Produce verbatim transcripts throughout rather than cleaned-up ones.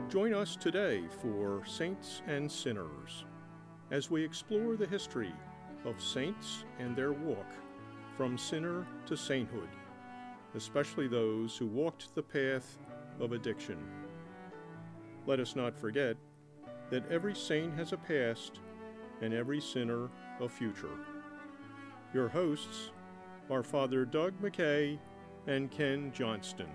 Join us today for Saints and Sinners as we explore the history of saints and their walk from sinner to sainthood, especially those who walked the path of addiction. Let us not forget that every saint has a past and every sinner a future. Your hosts are Father Doug McKay and Ken Johnston.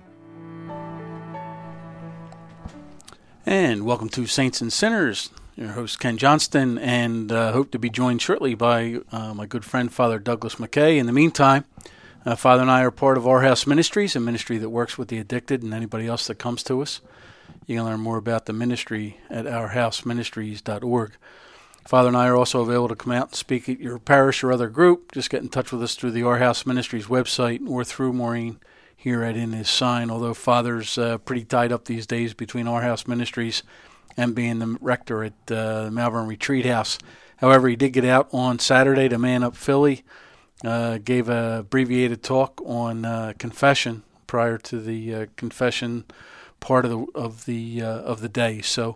And welcome to Saints and Sinners. Your host Ken Johnston, and uh, hope to be joined shortly by uh, my good friend Father Douglas McKay. In the meantime, uh, Father and I are part of Our House Ministries, a ministry that works with the addicted and anybody else that comes to us. You can learn more about the ministry at our house ministries dot org. Father and I are also available to come out and speak at your parish or other group. Just get in touch with us through the Our House Ministries website or through Maureen here at In His Sign, although Father's uh, pretty tied up these days between Our House Ministries and being the rector at uh, the Malvern Retreat House. However, he did get out on Saturday to Man Up Philly, uh, gave a abbreviated talk on uh, confession prior to the uh, confession part of the of the uh, of the day. So,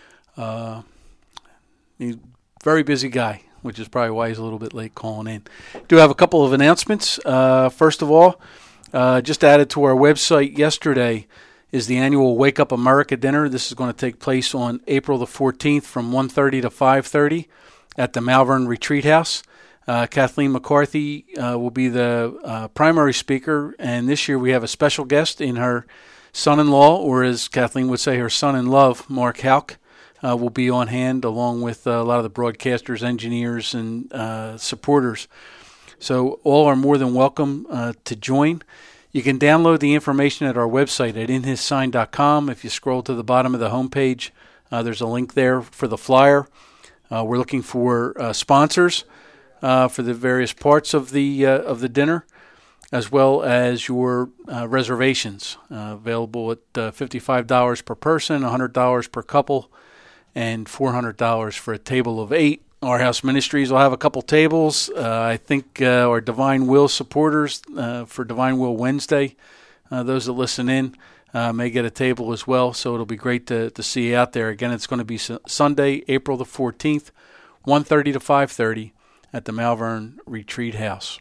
uh, he's a very busy guy, which is probably why he's a little bit late calling in. Do have a couple of announcements. Uh, first of all, uh, just added to our website yesterday is the annual Wake Up America dinner. This is going to take place on April the fourteenth from one thirty to five thirty at the Malvern Retreat House. Uh, Kathleen McCarthy uh, will be the uh, primary speaker, and this year we have a special guest in her son-in-law, or as Kathleen would say, her son-in-love, Mark Houck, uh, will be on hand along with uh, a lot of the broadcasters, engineers, and uh, supporters. So all are more than welcome uh, to join. You can download the information at our website at in his sign dot com. If you scroll to the bottom of the homepage, uh, there's a link there for the flyer. Uh, we're looking for uh, sponsors uh, for the various parts of the uh, of the dinner, as well as your uh, reservations, uh, available at uh, fifty-five dollars per person, one hundred dollars per couple, and four hundred dollars for a table of eight. Our House Ministries will have a couple tables. Uh, I think uh, our Divine Will supporters uh, for Divine Will Wednesday, uh, those that listen in, uh, may get a table as well. So it'll be great to, to see you out there. Again, it's going to be su- Sunday, April the fourteenth, one thirty to five thirty at the Malvern Retreat House.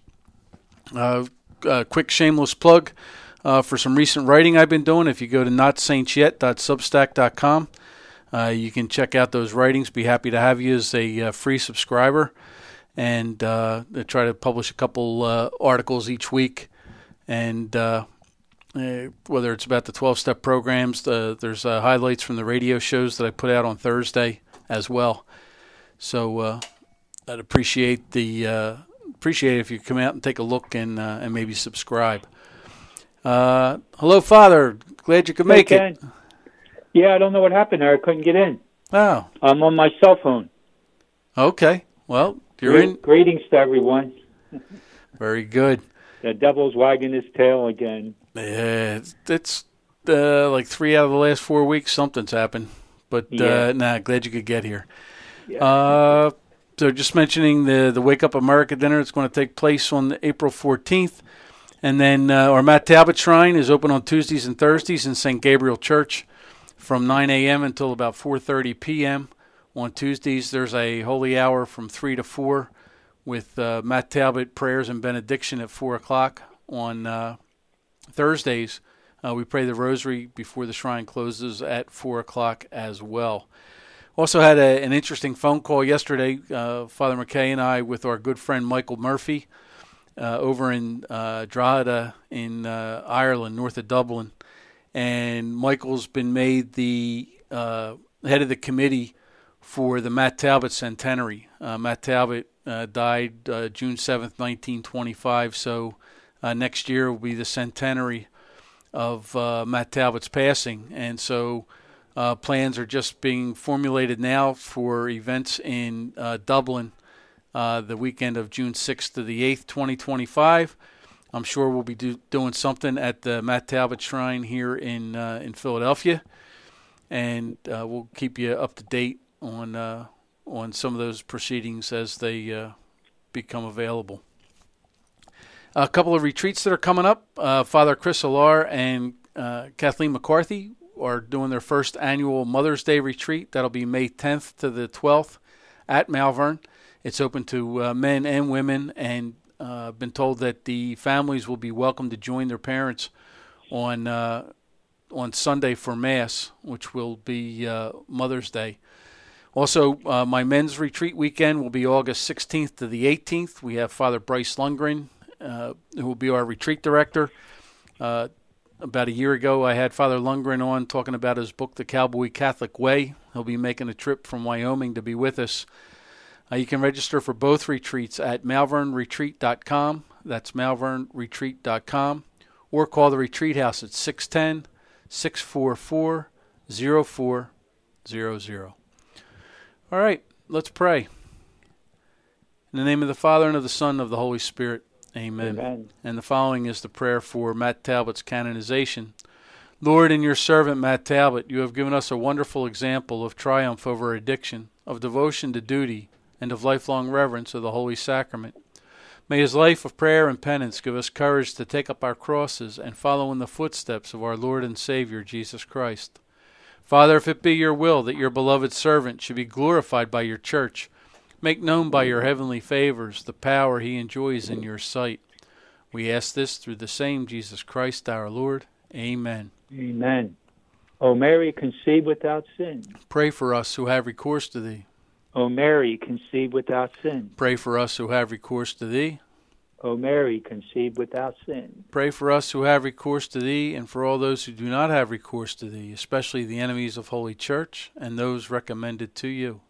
Uh, a quick shameless plug uh, for some recent writing I've been doing. If you go to not saints yet dot substack dot com, Uh, you can check out those writings. Be happy to have you as a uh, free subscriber. And uh, I try to publish a couple uh, articles each week. And uh, uh, whether it's about the twelve-step programs, the, there's uh, highlights from the radio shows that I put out on Thursday as well. So uh, I'd appreciate the uh, appreciate it if you come out and take a look and uh, and maybe subscribe. Uh, hello, Father. Glad you could Hey, make Ken. it. Yeah, I don't know what happened there. I couldn't get in. Oh. I'm on my cell phone. Okay. Well, you're Great, in. Greetings to everyone. Very good. The devil's wagging his tail again. Yeah, it's, it's uh, like three out of the last four weeks something's happened. But, Yeah. uh, nah, glad you could get here. Yeah. Uh, so just mentioning the, the Wake Up America dinner, it's going to take place on April fourteenth. And then uh, our Matt Talbot Shrine is open on Tuesdays and Thursdays in Saint Gabriel Church from nine a.m. until about four thirty p.m. On Tuesdays, there's a holy hour from three to four with uh, Matt Talbot prayers and benediction at four o'clock. On uh, Thursdays, uh, we pray the rosary before the shrine closes at four o'clock as well. Also had a, an interesting phone call yesterday, uh, Father McKay and I, with our good friend Michael Murphy uh, over in uh, Drogheda in uh, Ireland, north of Dublin. And Michael's been made the uh, head of the committee for the Matt Talbot Centenary. Uh, Matt Talbot uh, died uh, June seventh, nineteen twenty-five, so uh, next year will be the centenary of uh, Matt Talbot's passing. And so uh, plans are just being formulated now for events in uh, Dublin uh, the weekend of June sixth to the eighth, twenty twenty-five. I'm sure we'll be do, doing something at the Matt Talbot Shrine here in uh, in Philadelphia, and uh, we'll keep you up to date on uh, on some of those proceedings as they uh, become available. A couple of retreats that are coming up. Uh, Father Chris Alar and uh, Kathleen McCarthy are doing their first annual Mother's Day retreat. That'll be May tenth to the twelfth at Malvern. It's open to uh, men and women, and uh, been told that the families will be welcome to join their parents on uh, on Sunday for Mass, which will be uh, Mother's Day. Also, uh, my men's retreat weekend will be August sixteenth to the eighteenth. We have Father Bryce Lundgren, uh, who will be our retreat director. Uh, about a year ago, I had Father Lundgren on talking about his book, The Cowboy Catholic Way. He'll be making a trip from Wyoming to be with us. Uh, you can register for both retreats at malvern retreat dot com. That's malvern retreat dot com. Or call the retreat house at six one zero, six four four, zero four zero zero. All right, let's pray. In the name of the Father, and of the Son, and of the Holy Spirit, amen. Amen. And the following is the prayer for Matt Talbot's canonization. Lord, in your servant Matt Talbot, you have given us a wonderful example of triumph over addiction, of devotion to duty, and of lifelong reverence of the Holy Sacrament. May his life of prayer and penance give us courage to take up our crosses and follow in the footsteps of our Lord and Savior, Jesus Christ. Father, if it be your will that your beloved servant should be glorified by your church, make known by your heavenly favors the power he enjoys in your sight. We ask this through the same Jesus Christ our Lord. Amen. Amen. O Mary, conceived without sin. Pray for us who have recourse to thee. O Mary, conceived without sin. Pray for us who have recourse to thee. O Mary, conceived without sin. Pray for us who have recourse to thee, and for all those who do not have recourse to thee, especially the enemies of Holy Church and those recommended to you.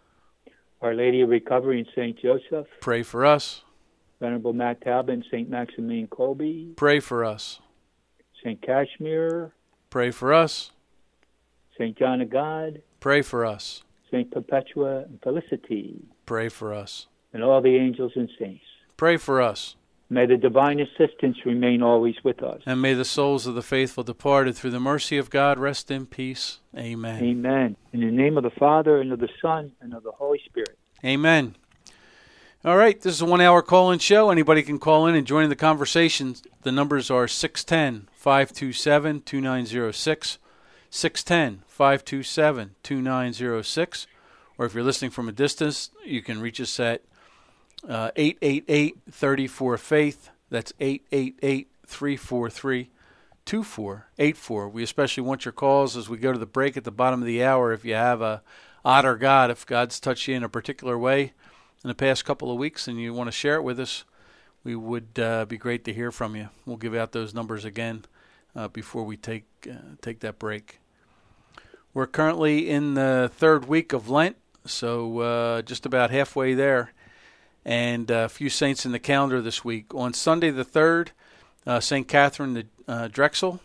Our Lady of Recovery and Saint Joseph. Pray for us. Venerable Matt Talbot and Saint Maximilian Kolbe. Pray for us. Saint Kashmir. Pray for us. Saint John of God. Pray for us. Saint Perpetua and Felicity. Pray for us. And all the angels and saints. Pray for us. May the divine assistance remain always with us. And may the souls of the faithful departed through the mercy of God rest in peace. Amen. Amen. In the name of the Father, and of the Son, and of the Holy Spirit. Amen. All right, this is a one-hour call-in show. Anybody can call in and join in the conversation. The numbers are six one zero, five two seven, two nine zero six, six one zero, five two seven, two nine zero six, or if you're listening from a distance, you can reach us at Uh, eight eight eight, three four, faith. That's eight eight eight, three four three, two four eight four. We especially want your calls as we go to the break at the bottom of the hour. If you have a odd or God, if God's touched you in a particular way in the past couple of weeks and you want to share it with us, we would uh, be great to hear from you. We'll give out those numbers again uh, before we take uh, take that break. We're currently in the third week of Lent, so uh, just about halfway there. And uh, a few saints in the calendar this week. On Sunday the third, uh, Saint Catherine the uh, Drexel.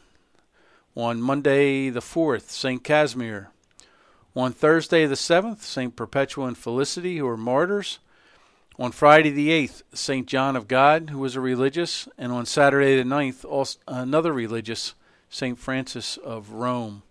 On Monday the fourth, Saint Casimir. On Thursday the seventh, Saint Perpetua and Felicity, who are martyrs. On Friday the eighth, Saint John of God, who was a religious. And on Saturday the ninth, also another religious, Saint Francis of Rome.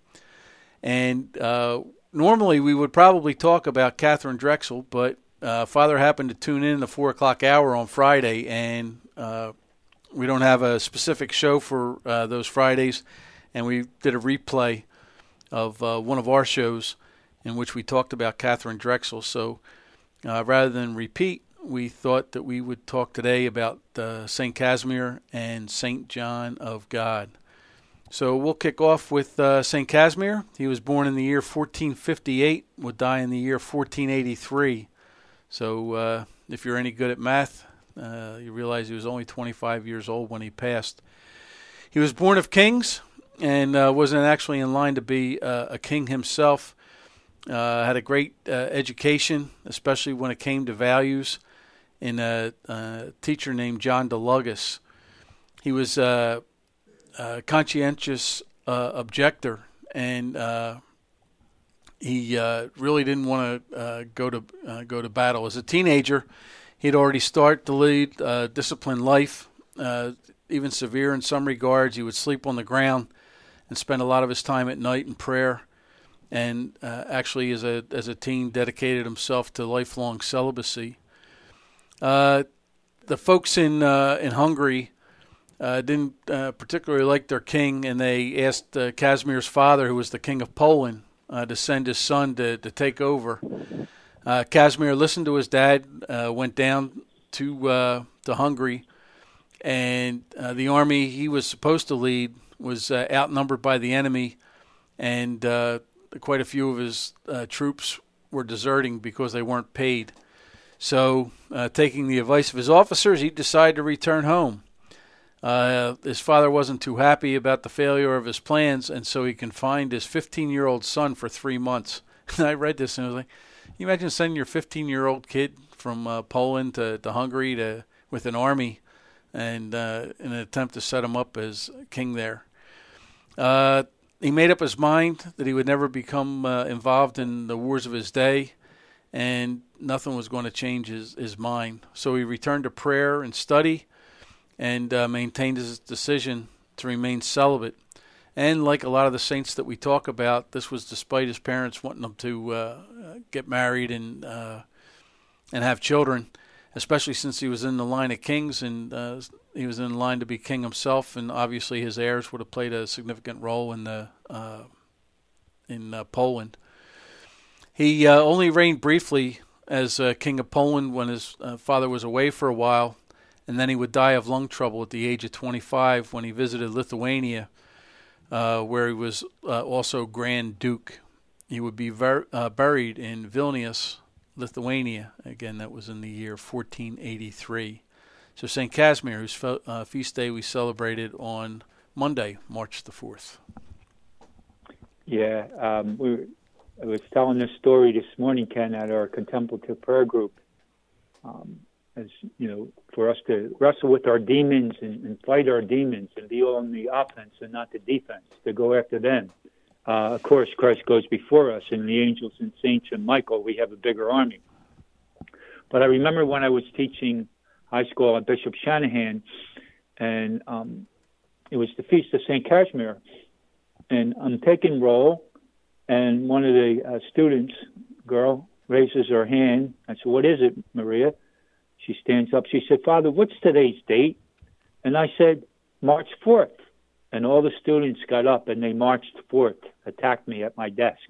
And uh, normally we would probably talk about Catherine Drexel, but Uh, Father happened to tune in the four o'clock hour on Friday, and uh, we don't have a specific show for uh, those Fridays, and we did a replay of uh, one of our shows in which we talked about Catherine Drexel. So uh, rather than repeat, we thought that we would talk today about uh, Saint Casimir and Saint John of God. So we'll kick off with uh, Saint Casimir. He was born in the year fourteen fifty-eight, would die in the year fourteen eighty-three. So uh, if you're any good at math, uh, you realize he was only twenty-five years old when he passed. He was born of kings and uh, wasn't actually in line to be uh, a king himself. Uh, had a great uh, education, especially when it came to values, in a, a teacher named John de Lugas. He was uh, a conscientious uh, objector, and uh, He uh, really didn't want to uh, go to uh, go to battle. As a teenager, he'd already started to lead a disciplined life, uh, even severe in some regards. He would sleep on the ground and spend a lot of his time at night in prayer. And uh, actually, as a as a teen, dedicated himself to lifelong celibacy. Uh, the folks in uh, in Hungary uh, didn't uh, particularly like their king, and they asked uh, Casimir's father, who was the king of Poland, uh, to send his son to, to take over. Uh, Casimir listened to his dad, uh, went down to uh, to Hungary, and uh, the army he was supposed to lead was uh, outnumbered by the enemy, and uh, quite a few of his uh, troops were deserting because they weren't paid. So, uh, taking the advice of his officers, he decided to return home. Uh, his father wasn't too happy about the failure of his plans, and so he confined his fifteen-year-old son for three months. And I read this, and I was like, can you imagine sending your fifteen-year-old kid from uh, Poland to, to Hungary to with an army and uh, in an attempt to set him up as king there? Uh, he made up his mind that he would never become uh, involved in the wars of his day, and nothing was going to change his, his mind. So he returned to prayer and study and uh, maintained his decision to remain celibate. And like a lot of the saints that we talk about, this was despite his parents wanting him to uh, get married and uh, and have children, especially since he was in the line of kings and uh, he was in line to be king himself, and obviously his heirs would have played a significant role in the uh, in uh, Poland. He uh, only reigned briefly as uh, king of Poland when his uh, father was away for a while, and then he would die of lung trouble at the age of twenty-five when he visited Lithuania, uh, where he was uh, also Grand Duke. He would be ver- uh, buried in Vilnius, Lithuania. Again, that was in the year fourteen eighty-three. So Saint Casimir, whose fe- uh, feast day we celebrated on Monday, March the fourth. Yeah, um, we were, I was telling this story this morning, Ken, at our contemplative prayer group. Um, as you know, for us to wrestle with our demons and, and fight our demons and be on the offense and not the defense, to go after them. Uh, of course, Christ goes before us, and the angels and saints and Michael, we have a bigger army. But I remember when I was teaching high school at Bishop Shanahan, and um, it was the Feast of Saint Casimir, and I'm taking roll, and one of the uh, students, girl, raises her hand. I said, "What is it, Maria?" She stands up. She said, "Father, what's today's date?" And I said, "March fourth. And all the students got up and they marched forth, attacked me at my desk.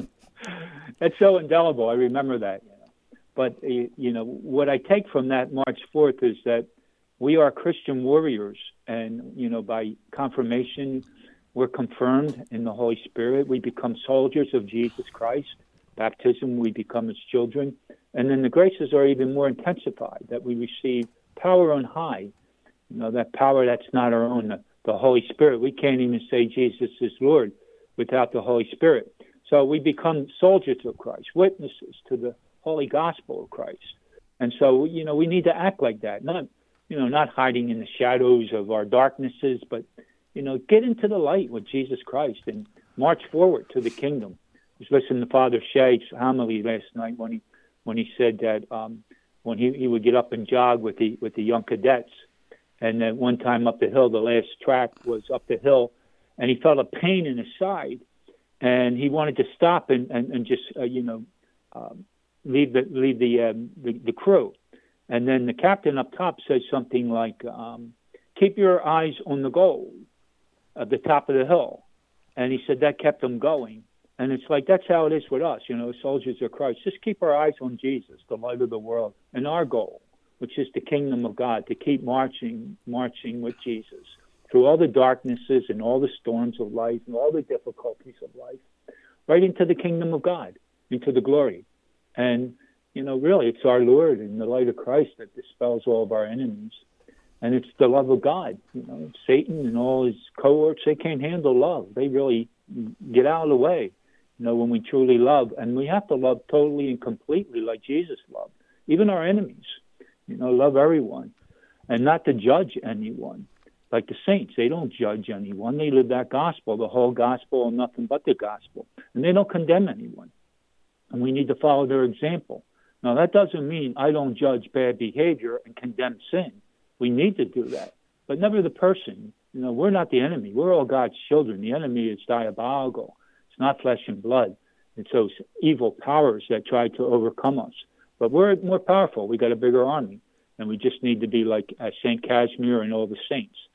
That's so indelible. I remember that. You know. But, you know, what I take from that March fourth is that we are Christian warriors. And, you know, by confirmation, we're confirmed in the Holy Spirit. We become soldiers of Jesus Christ. Baptism, we become his children. And then the graces are even more intensified, that we receive power on high. You know, that power that's not our own, the, the Holy Spirit. We can't even say Jesus is Lord without the Holy Spirit. So we become soldiers of Christ, witnesses to the holy gospel of Christ. And so, you know, we need to act like that, not, you know, not hiding in the shadows of our darknesses, but, you know, get into the light with Jesus Christ and march forward to the kingdom. I was listening to Father Shea's homily last night when he when he said that um, when he, he would get up and jog with the with the young cadets, and then one time up the hill, the last track was up the hill, and he felt a pain in his side, and he wanted to stop and and, and just uh, you know um, leave the leave the, um, the the crew, and then the captain up top says something like, um, "Keep your eyes on the goal at the top of the hill," and he said that kept him going. And it's like, that's how it is with us, you know, soldiers of Christ. Just keep our eyes on Jesus, the light of the world, and our goal, which is the kingdom of God, to keep marching, marching with Jesus through all the darknesses and all the storms of life and all the difficulties of life, right into the kingdom of God, into the glory. And, you know, really, it's our Lord and the light of Christ that dispels all of our enemies. And it's the love of God. You know, Satan and all his cohorts, they can't handle love. They really get out of the way. You know, when we truly love, and we have to love totally and completely like Jesus loved, even our enemies, you know, love everyone and not to judge anyone. Like the saints, they don't judge anyone. They live that gospel, the whole gospel and nothing but the gospel. And they don't condemn anyone. And we need to follow their example. Now, that doesn't mean I don't judge bad behavior and condemn sin. We need to do that, but never the person. You know, we're not the enemy. We're all God's children. The enemy is diabolical. It's not flesh and blood. It's those evil powers that try to overcome us. But we're more powerful. We got a bigger army, and we just need to be like uh, Saint Casimir and all the saints.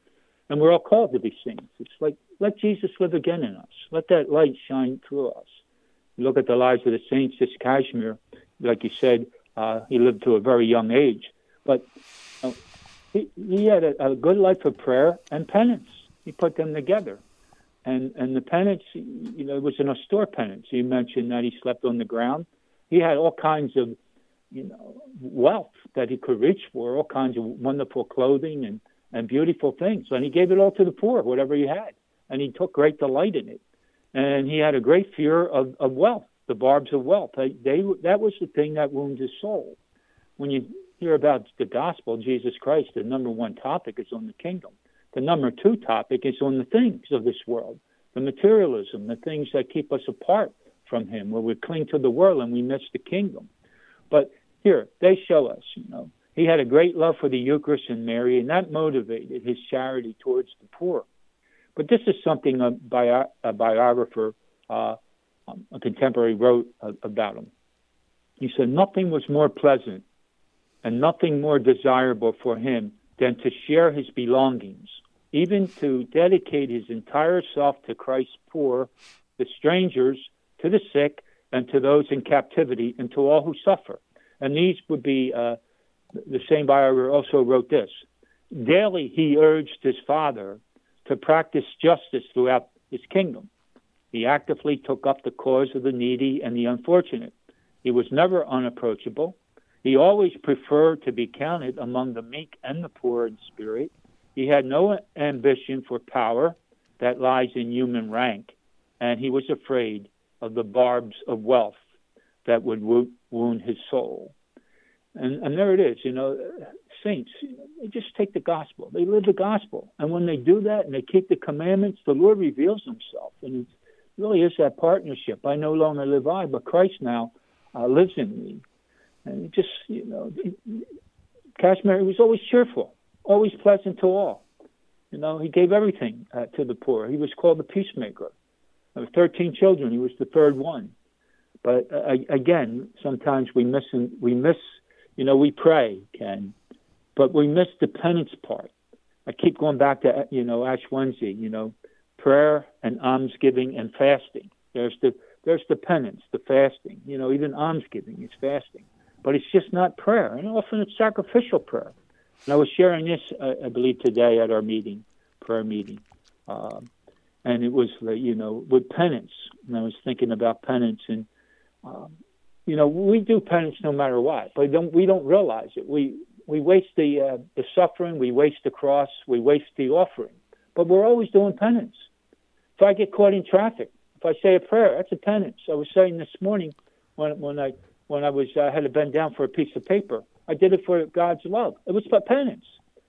And we're all called to be saints. It's like, let Jesus live again in us. Let that light shine through us. You look at the lives of the saints. This Kashmir, like you said, uh, he lived to a very young age. But uh, he, he had a, a good life of prayer and penance. He put them together. And and the penance, you know, it was an austere penance. You mentioned that he slept on the ground. He had all kinds of, you know, wealth that he could reach for, all kinds of wonderful clothing and, and beautiful things. And he gave it all to the poor, whatever he had. And he took great delight in it. And he had a great fear of, of wealth, the barbs of wealth. They, they that was the thing that wounded his soul. When you hear about the gospel, Jesus Christ, the number one topic is on the kingdom. The number two topic is on the things of this world, the materialism, the things that keep us apart from him, where we cling to the world and we miss the kingdom. But here, they show us, you know, he had a great love for the Eucharist and Mary, and that motivated his charity towards the poor. But this is something a, bio, a biographer, uh, a contemporary, wrote uh, about him. He said, nothing was more pleasant and nothing more desirable for him than to share his belongings, even to dedicate his entire self to Christ's poor, the strangers, to the sick, and to those in captivity, and to all who suffer. And these would be, uh, the same biographer also wrote this, daily he urged his Father to practice justice throughout his kingdom. He actively took up the cause of the needy and the unfortunate. He was never unapproachable. He always preferred to be counted among the meek and the poor in spirit. He had no ambition for power that lies in human rank, and he was afraid of the barbs of wealth that would wound his soul. And, and there it is, you know, saints, they just take the gospel. They live the gospel. And when they do that and they keep the commandments, the Lord reveals himself. And it really is that partnership. I no longer live I, but Christ now uh, lives in me. And it just, you know, Kashmir was always cheerful, always pleasant to all. You know, he gave everything uh, to the poor. He was called the peacemaker. There were thirteen children. He was the third one. But uh, again, sometimes we miss, we miss, you know, we pray, Ken, but we miss the penance part. I keep going back to, you know, Ash Wednesday, you know, prayer and almsgiving and fasting. There's the there's the penance, the fasting. You know, even almsgiving is fasting. But it's just not prayer. And often it's sacrificial prayer. And I was sharing this, uh, I believe, today at our meeting, prayer meeting. Um, and it was, uh, you know, with penance. And I was thinking about penance. And, um, you know, we do penance no matter what. But don't, we don't realize it. We we waste the, uh, the suffering. We waste the cross. We waste the offering. But we're always doing penance. If I get caught in traffic, if I say a prayer, that's a penance. I was saying this morning when when I when I was I had to bend down for a piece of paper. I did it for God's love. It was for penance.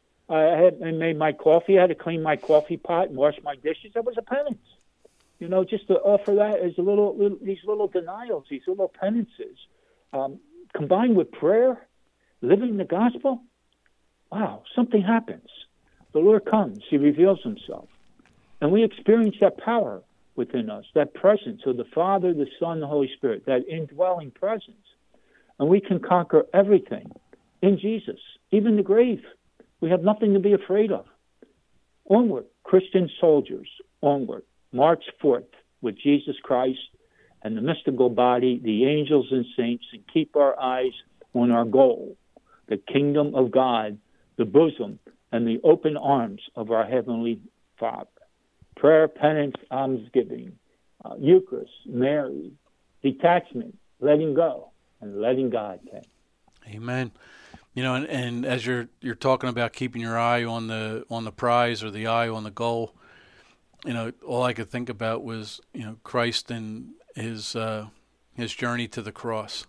I had I made my coffee. I had to clean my coffee pot and wash my dishes. That was a penance. You know, just to offer that as a little, little these little denials, these little penances, um, combined with prayer, living the gospel. Wow, something happens. The Lord comes. He reveals himself. And we experience that power within us, that presence of the Father, the Son, the Holy Spirit, that indwelling presence. And we can conquer everything in Jesus, even the grave. We have nothing to be afraid of. Onward, Christian soldiers, onward. March forth with Jesus Christ and the mystical body, the angels and saints, and keep our eyes on our goal, the kingdom of God, the bosom, and the open arms of our Heavenly Father. Prayer, penance, almsgiving, uh, Eucharist, Mary, detachment, letting go, and letting God take. Amen. You know, and, and as you're you're talking about keeping your eye on the on the prize or the eye on the goal, you know, all I could think about was, you know, Christ and his uh, his journey to the cross,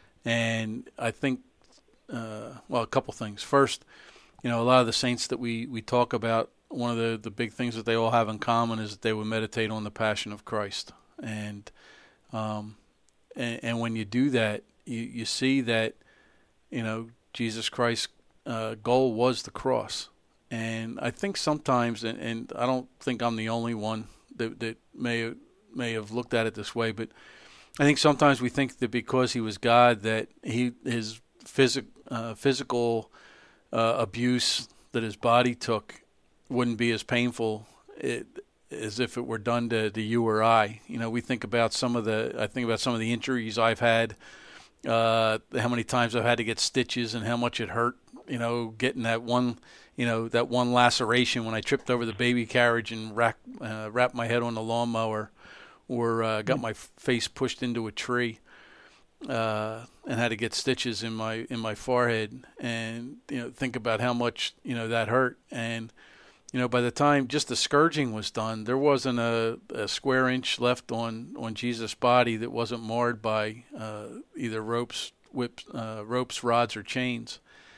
and I think, uh, well, a couple things. First, you know, a lot of the saints that we, we talk about, one of the, the big things that they all have in common is that they would meditate on the passion of Christ. And um, and, and when you do that, you, you see that, you know, Jesus Christ's uh, goal was the cross. And I think sometimes, and, and I don't think I'm the only one that, that may, may have looked at it this way, but I think sometimes we think that because he was God, that he his physic, uh, physical uh, abuse that his body took wouldn't be as painful it, as if it were done to, to you or I. You know, we think about some of the, I think about some of the injuries I've had, uh, how many times I've had to get stitches and how much it hurt, you know, getting that one, you know, that one laceration when I tripped over the baby carriage and rack, uh, wrapped my head on the lawnmower, or uh, got my face pushed into a tree, uh, and had to get stitches in my in my forehead. And you know, think about how much you know that hurt. And you know, by the time just the scourging was done, there wasn't a, a square inch left on, on Jesus' body that wasn't marred by uh, either ropes, whips, uh, ropes, rods, or chains.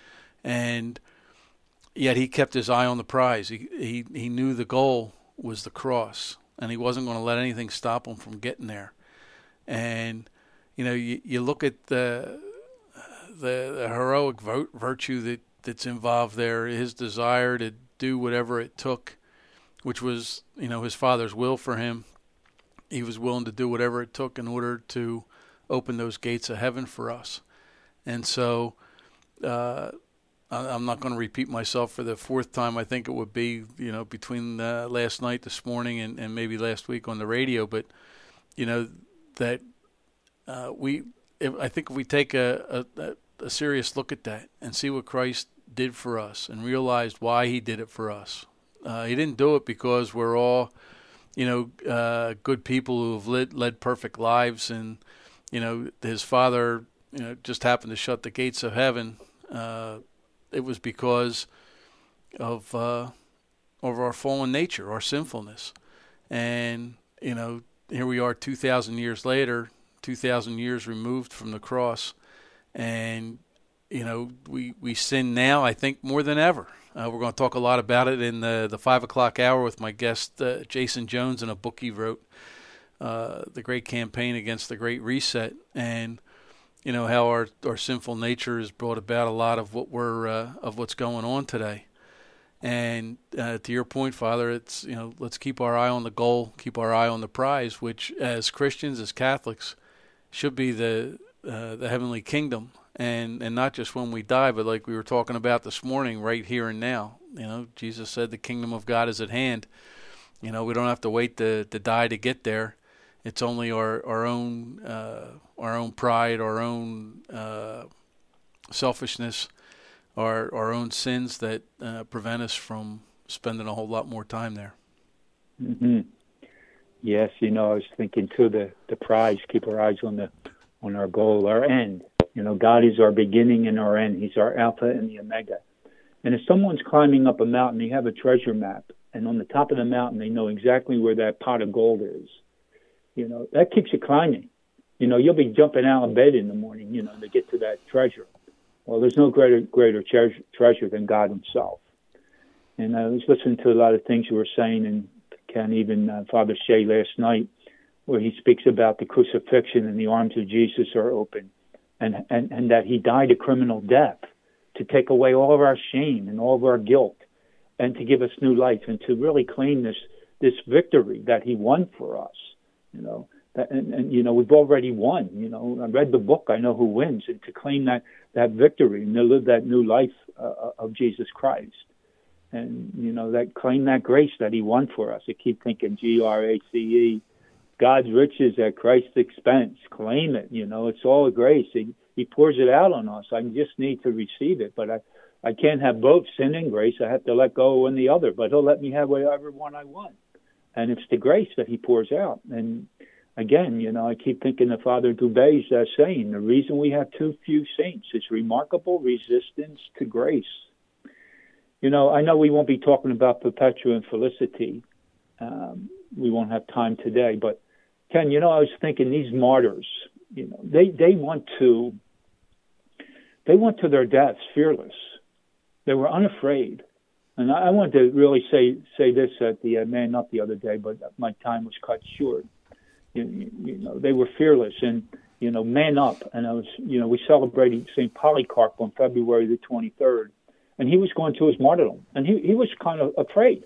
And yet he kept his eye on the prize. He he he knew the goal was the cross, and he wasn't going to let anything stop him from getting there. And you know, you, you look at the the, the heroic vo- virtue that, that's involved there, his desire to do whatever it took, which was, you know, his Father's will for him. He was willing to do whatever it took in order to open those gates of heaven for us. And so uh, I'm not going to repeat myself for the fourth time. I think it would be, you know, between uh, last night, this morning, and, and maybe last week on the radio. But, you know, that uh, we, if, I think if we take a, a, a serious look at that and see what Christ did for us and realized why he did it for us. Uh, he didn't do it because we're all, you know, uh, good people who have led, led perfect lives, and, you know, his Father, you know, just happened to shut the gates of heaven. Uh, it was because of uh, of our fallen nature, our sinfulness. And, you know, here we are two thousand years later, two thousand years removed from the cross, and you know, we, we sin now, I think, more than ever. Uh, we're going to talk a lot about it in the, the five o'clock hour with my guest, uh, Jason Jones, in a book he wrote, uh, The Great Campaign Against the Great Reset, and, you know, how our, our sinful nature has brought about a lot of what we're, uh, of what's going on today. And uh, to your point, Father, it's, you know, let's keep our eye on the goal, keep our eye on the prize, which as Christians, as Catholics, should be the, uh, the heavenly kingdom. And and not just when we die, but like we were talking about this morning, right here and now. You know, Jesus said the kingdom of God is at hand. You know, we don't have to wait to, to die to get there. It's only our our own uh, our own pride, our own uh, selfishness, our our own sins that uh, prevent us from spending a whole lot more time there. Mm-hmm. Yes, you know, I was thinking too, the the prize. Keep our eyes on the on our goal, our end. You know, God is our beginning and our end. He's our Alpha and the Omega. And if someone's climbing up a mountain, they have a treasure map, and on the top of the mountain, they know exactly where that pot of gold is. You know, that keeps you climbing. You know, you'll be jumping out of bed in the morning, you know, to get to that treasure. Well, there's no greater greater treasure, treasure than God himself. And I was listening to a lot of things you were saying, and Ken, even uh, Father Shea last night, where he speaks about the crucifixion and the arms of Jesus are open. And, and, and that he died a criminal death to take away all of our shame and all of our guilt and to give us new life and to really claim this this victory that he won for us. You know, that, and, and, you know, we've already won. You know, I read the book, I know who wins, and to claim that, that victory and to live that new life uh, of Jesus Christ. And, you know, that claim that grace that he won for us. I keep thinking G R A C E. God's riches at Christ's expense. Claim it. You know, it's all grace. He, he pours it out on us. I just need to receive it. But I, I can't have both, sin and grace. I have to let go of one the other. But he'll let me have whatever one I want. And it's the grace that he pours out. And again, you know, I keep thinking of Father Dubé's uh, saying, the reason we have too few saints is remarkable resistance to grace. You know, I know we won't be talking about Perpetua and Felicity. Um, we won't have time today, but Ken, you know, I was thinking these martyrs, you know, they, they went to, they went to their deaths fearless. They were unafraid. And I, I wanted to really say, say this at the uh, Man Up the other day, but my time was cut short. You, you, you know, they were fearless and, you know, man up. And I was, you know, we celebrated Saint Polycarp on February the twenty-third, and he was going to his martyrdom, and he, he was kind of afraid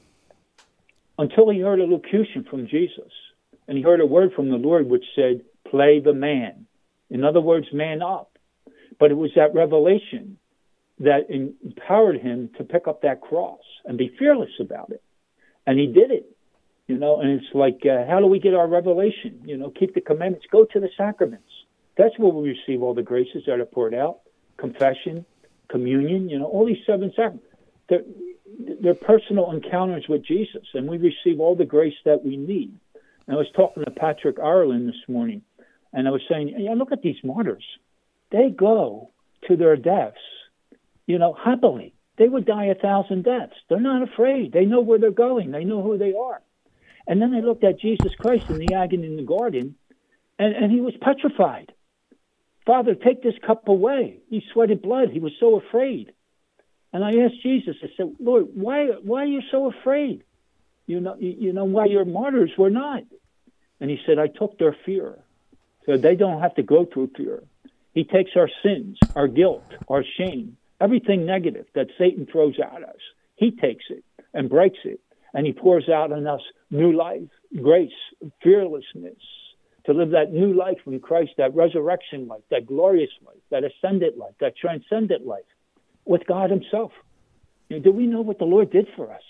until he heard a locution from Jesus. And he heard a word from the Lord which said, play the man. In other words, man up. But it was that revelation that empowered him to pick up that cross and be fearless about it. And he did it, you know, and it's like, uh, how do we get our revelation? You know, keep the commandments, go to the sacraments. That's where we receive all the graces that are poured out, confession, communion, you know, all these seven sacraments. They're, they're personal encounters with Jesus, and we receive all the grace that we need. And I was talking to Patrick Ireland this morning, and I was saying, yeah, look at these martyrs. They go to their deaths, you know, happily. They would die a thousand deaths. They're not afraid. They know where they're going. They know who they are. And then they looked at Jesus Christ in the agony in the garden, and, and he was petrified. Father, take this cup away. He sweated blood. He was so afraid. And I asked Jesus, I said, Lord, why why are you so afraid? You know, you, you know why your martyrs were not. And he said, I took their fear. So they don't have to go through fear. He takes our sins, our guilt, our shame, everything negative that Satan throws at us. He takes it and breaks it. And he pours out on us new life, grace, fearlessness, to live that new life in Christ, that resurrection life, that glorious life, that ascendant life, that transcendent life with God himself. You know, do we know what the Lord did for us?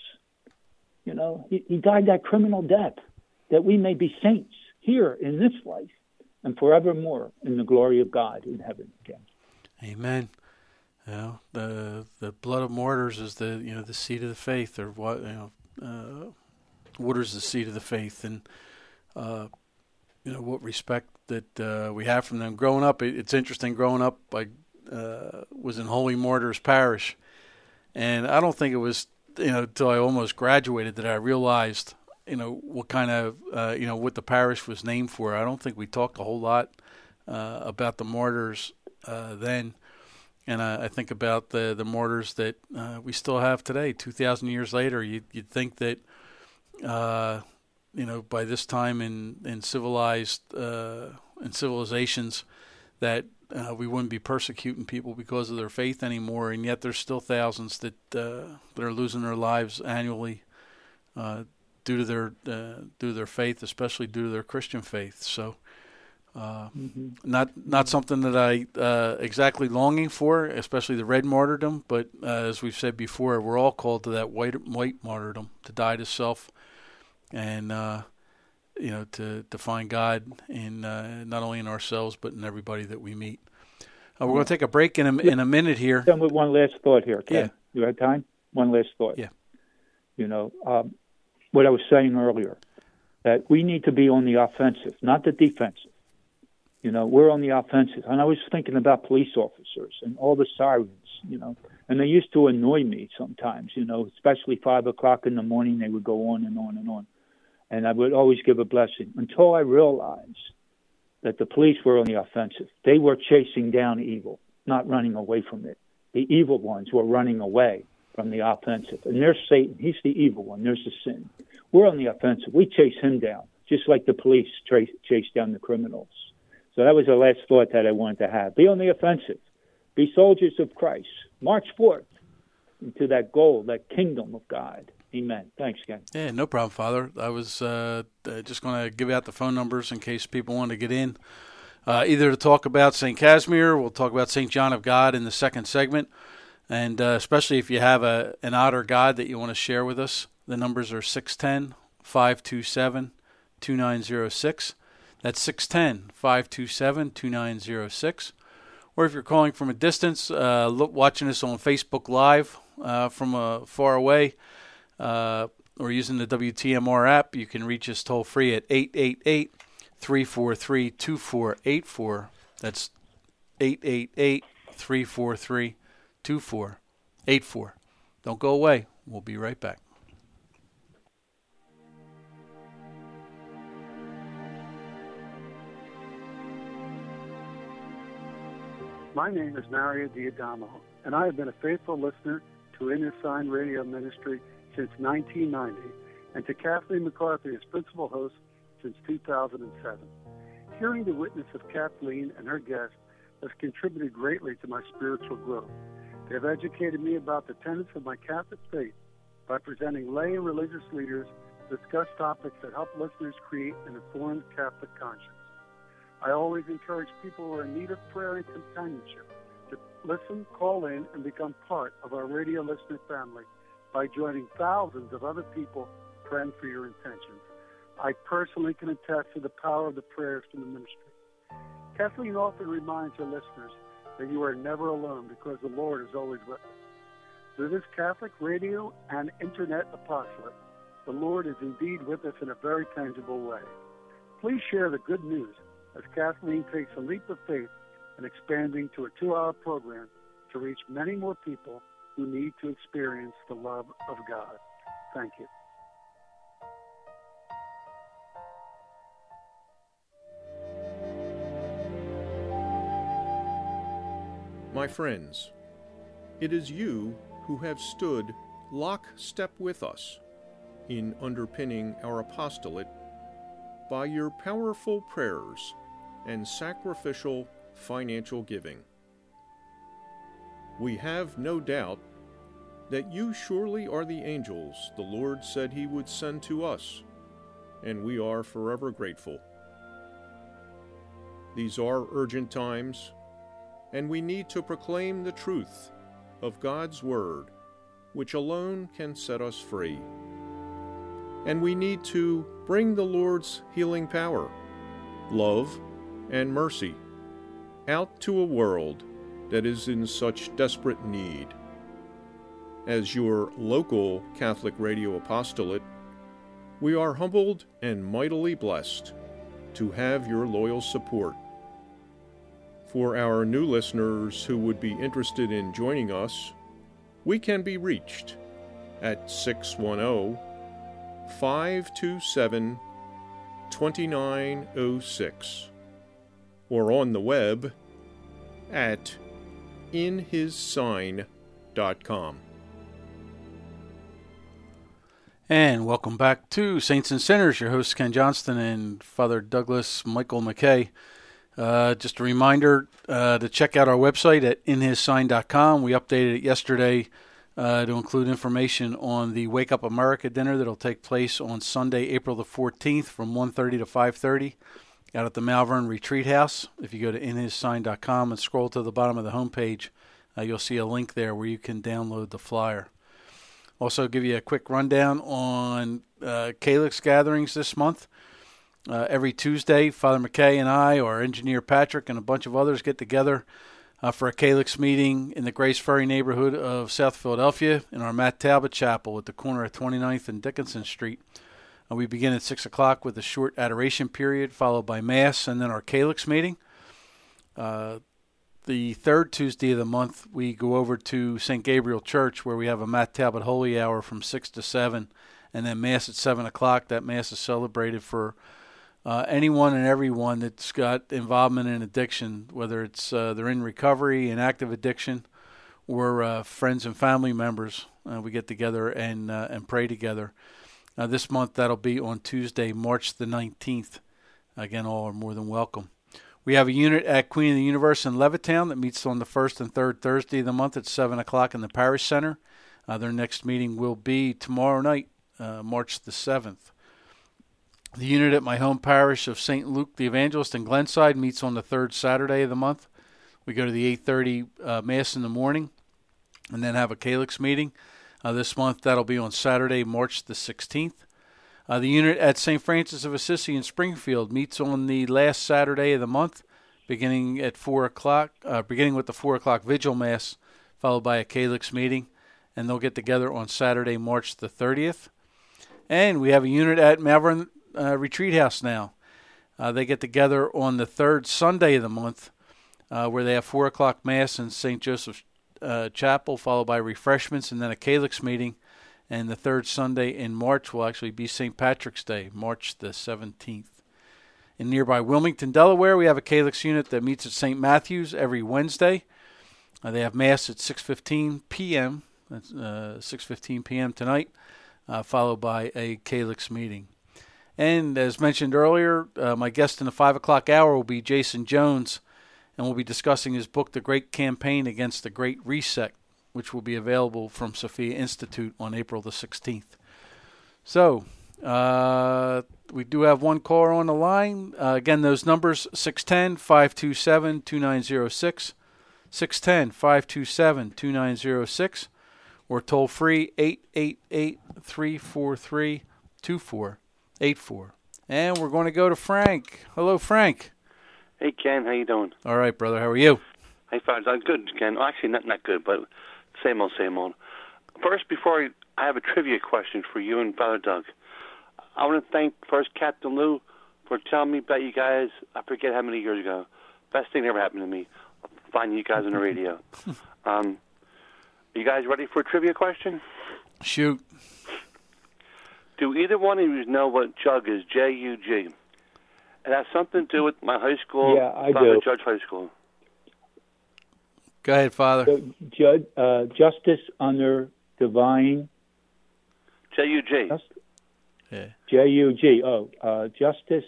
You know, he, he died that criminal death that we may be saints here in this life and forevermore in the glory of God in heaven again. Amen. You know, the the blood of martyrs is the you know the seed of the faith, or what you know, uh, water is the seed of the faith, and uh, you know what respect that uh, we have from them. Growing up, it, it's interesting. Growing up, I uh, was in Holy Martyrs Parish, and I don't think it was you know until I almost graduated that I realized you know what kind of uh, you know what the parish was named for. I don't think we talked a whole lot uh, about the martyrs uh, then. And I, I think about the, the martyrs that uh, we still have today, two thousand years later. You'd, you'd think that, uh, you know, by this time in, in civilized uh, in civilizations that uh, we wouldn't be persecuting people because of their faith anymore. And yet there's still thousands that uh, that are losing their lives annually uh, due to their uh, due to their faith, especially due to their Christian faith. So. Uh, mm-hmm. Not not something that I uh, exactly longing for, especially the red martyrdom. But uh, as we've said before, we're all called to that white white martyrdom, to die to self, and uh, you know to, to find God in uh, not only in ourselves but in everybody that we meet. Uh, we're going to take a break in a in a minute here. With one last thought here, Ken. Yeah. You have time? One last thought. Yeah. You know um, what I was saying earlier, that we need to be on the offensive, not the defensive. You know, we're on the offensive. And I was thinking about police officers and all the sirens, you know, and they used to annoy me sometimes, you know, especially five o'clock in the morning, they would go on and on and on. And I would always give a blessing until I realized that the police were on the offensive. They were chasing down evil, not running away from it. The evil ones were running away from the offensive. And there's Satan. He's the evil one. There's the sin. We're on the offensive. We chase him down, just like the police trace, chase down the criminals. So that was the last thought that I wanted to have. Be on the offensive. Be soldiers of Christ. March forth into that goal, that kingdom of God. Amen. Thanks, Ken. Yeah, no problem, Father. I was uh, just going to give out the phone numbers in case people want to get in. Uh, either to talk about Saint Casimir, we'll talk about Saint John of God in the second segment. And uh, especially if you have a an otter God that you want to share with us, the numbers are six one zero, five two seven, two nine zero six. That's six one zero, five two seven, two nine zero six. Or if you're calling from a distance, uh, look, watching us on Facebook Live uh, from uh, far away, uh, or using the W T M R app, you can reach us toll free at eight eight eight, three four three, two four eight four. That's eight eight eight, three four three, two four eight four. Don't go away. We'll be right back. My name is Mario Diadamo, and I have been a faithful listener to Inner Sign Radio Ministry since nineteen ninety, and to Kathleen McCarthy as principal host since two thousand seven. Hearing the witness of Kathleen and her guests has contributed greatly to my spiritual growth. They have educated me about the tenets of my Catholic faith by presenting lay and religious leaders to discuss topics that help listeners create an informed Catholic conscience. I always encourage people who are in need of prayer and companionship to listen, call in, and become part of our radio listener family by joining thousands of other people praying for your intentions. I personally can attest to the power of the prayers from the ministry. Kathleen often reminds her listeners that you are never alone because the Lord is always with us. Through this Catholic radio and internet apostolate, the Lord is indeed with us in a very tangible way. Please share the good news as Kathleen takes a leap of faith in expanding to a two-hour program to reach many more people who need to experience the love of God. Thank you. My friends, it is you who have stood lockstep with us in underpinning our apostolate by your powerful prayers and sacrificial financial giving. We have no doubt that you surely are the angels the Lord said he would send to us, and we are forever grateful. These are urgent times, and we need to proclaim the truth of God's Word, which alone can set us free. And we need to bring the Lord's healing power, love, and mercy out to a world that is in such desperate need. As your local Catholic radio apostolate, we are humbled and mightily blessed to have your loyal support. For our new listeners who would be interested in joining us, we can be reached at six one zero, five two seven, two nine zero six or on the web at in his sign dot com. And welcome back to Saints and Sinners. Your host Ken Johnston and Father Douglas Michael McKay. Uh, just a reminder uh, to check out our website at in his sign dot com. We updated it yesterday uh, to include information on the Wake Up America dinner that will take place on Sunday, April the fourteenth from one thirty to five thirty out at the Malvern Retreat House. If you go to in his sign dot com and scroll to the bottom of the homepage, uh, you'll see a link there where you can download the flyer. Also give you a quick rundown on uh, Calyx gatherings this month. Uh, every Tuesday, Father McKay and I, or engineer Patrick, and a bunch of others get together uh, for a Calyx meeting in the Grace Ferry neighborhood of South Philadelphia in our Matt Talbot Chapel at the corner of twenty-ninth and Dickinson Street. Uh, we begin at six o'clock with a short adoration period, followed by Mass, and then our Calyx meeting. Uh, the third Tuesday of the month, we go over to Saint Gabriel Church, where we have a Matt Talbot Holy Hour from six to seven, and then Mass at seven o'clock. That Mass is celebrated for Uh, anyone and everyone that's got involvement in addiction, whether it's uh, they're in recovery and active addiction, or uh, friends and family members, uh, we get together and uh, and pray together. Uh, this month that'll be on Tuesday, March the nineteenth. Again, all are more than welcome. We have a unit at Queen of the Universe in Levittown that meets on the first and third Thursday of the month at seven o'clock in the Parish Center. Uh, their next meeting will be tomorrow night, uh, March the seventh. The unit at my home parish of Saint Luke the Evangelist in Glenside meets on the third Saturday of the month. We go to the eight thirty uh, Mass in the morning and then have a Calyx meeting. Uh, this month, that'll be on Saturday, March the sixteenth. Uh, the unit at Saint Francis of Assisi in Springfield meets on the last Saturday of the month, beginning at four o'clock, uh, beginning with the four o'clock Vigil Mass, followed by a Calyx meeting, and they'll get together on Saturday, March the thirtieth. And we have a unit at Malvern Uh, Retreat House now. Uh, they get together on the third Sunday of the month, uh, where they have four o'clock Mass in Saint Joseph's uh, Chapel, followed by refreshments and then a Calyx meeting. And the third Sunday in March will actually be Saint Patrick's Day, March the seventeenth. In nearby Wilmington, Delaware, we have a Calyx unit that meets at Saint Matthew's every Wednesday. Uh, they have Mass at six fifteen p.m. That's uh, six fifteen p.m. tonight, uh, followed by a Calyx meeting. And as mentioned earlier, uh, my guest in the five o'clock hour will be Jason Jones, and we'll be discussing his book, The Great Campaign Against the Great Reset, which will be available from Sophia Institute on April the sixteenth. So, uh, we do have one caller on the line. Uh, again, those numbers, six one zero, five two seven, two nine zero six, six one zero, five two seven, two nine zero six, or toll free eight eight eight, three four three, two four eight four. And we're going to go to Frank. Hello, Frank. Hey, Ken. How you doing? All right, brother. How are you? Hey, Father. I'm good, Ken. Well, actually, not not good, but same old, same old. First, before I, I have a trivia question for you and Father Doug. I want to thank first Captain Lou for telling me about you guys. I forget how many years ago. Best thing that ever happened to me. Finding you guys on the radio. Um, are you guys ready for a trivia question? Shoot. Do either one of you know what Jug is? J U G. It has something to do with my high school. Yeah, I Father do. Judge High School. Go ahead, Father. So, Judge, uh, justice under divine. J U G. Just, Yeah. J U G. Oh, uh, justice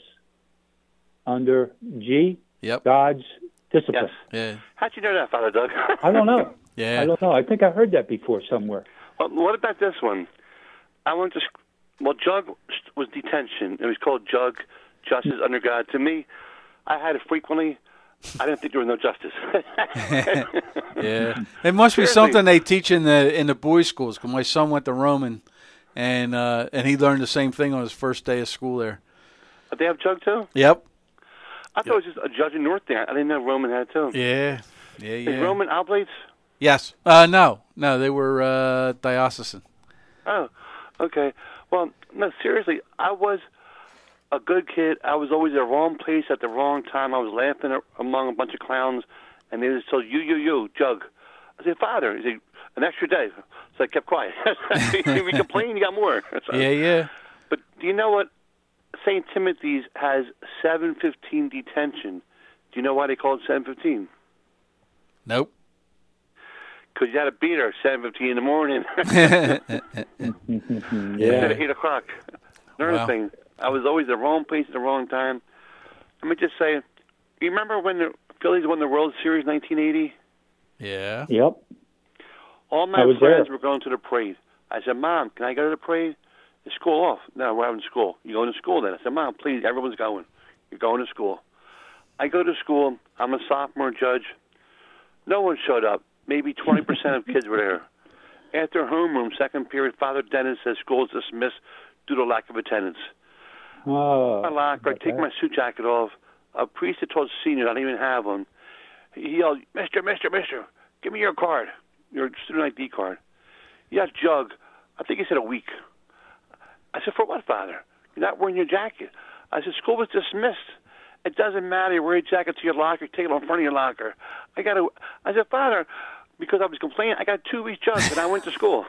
under G. Yep. God's discipline. Yes. Yeah. How'd you know that, Father Doug? I don't know. Yeah. I don't know. I think I heard that before somewhere. Well, what about this one? I went to, sc- well, Jug was detention. It was called Jug, Justice Under God. To me, I had it frequently. I didn't think there was no justice. Yeah. It must be Seriously. something they teach in the in the boys' schools. 'Cause my son went to Roman, and uh, and he learned the same thing on his first day of school there. But they have Jug, too? Yep. I thought it was just a judge in North there. I didn't know Roman had it, too. Yeah. Yeah, yeah. Is Roman oblates? Yes. Uh, no. No, they were uh, diocesan. Oh, okay. Well, no, seriously, I was a good kid. I was always at the wrong place at the wrong time. I was laughing a- among a bunch of clowns, and they just told you, you, you, Jug. I said, Father. He said, an extra day. So I kept quiet. We complained, you got more. So, Yeah, yeah. But do you know what? Saint Timothy's has seven fifteen detention. Do you know why they call it seven fifteen? Nope. Because you had to be there at seven fifteen in the morning. Yeah. Instead of eight o'clock. Another Wow. thing, I was always the wrong place at the wrong time. Let me just say, you remember when the Phillies won the World Series in nineteen eighty? Yeah. Yep. All my I was friends there. were going to the parade. I said, Mom, can I go to the parade? Is school off? No, we're having school. You going to school then? I said, Mom, please, everyone's going. You're going to school. I go to school. I'm a sophomore, Judge. No one showed up. Maybe twenty percent of kids were there. After homeroom, second period, Father Dennis says school is dismissed due to lack of attendance. Oh, My locker, I take my suit jacket off. A priest had told seniors I didn't even have one. He yelled, Mister, Mister, Mister, give me your card, your student I D card. Yeah, Jug. I think he said a week. I said, for what, Father? You're not wearing your jacket. I said, school was dismissed. It doesn't matter. You wear your jacket to your locker. Take it on front of your locker. I got to. I said, Father, because I was complaining, I got two weeks Jug, and I went to school.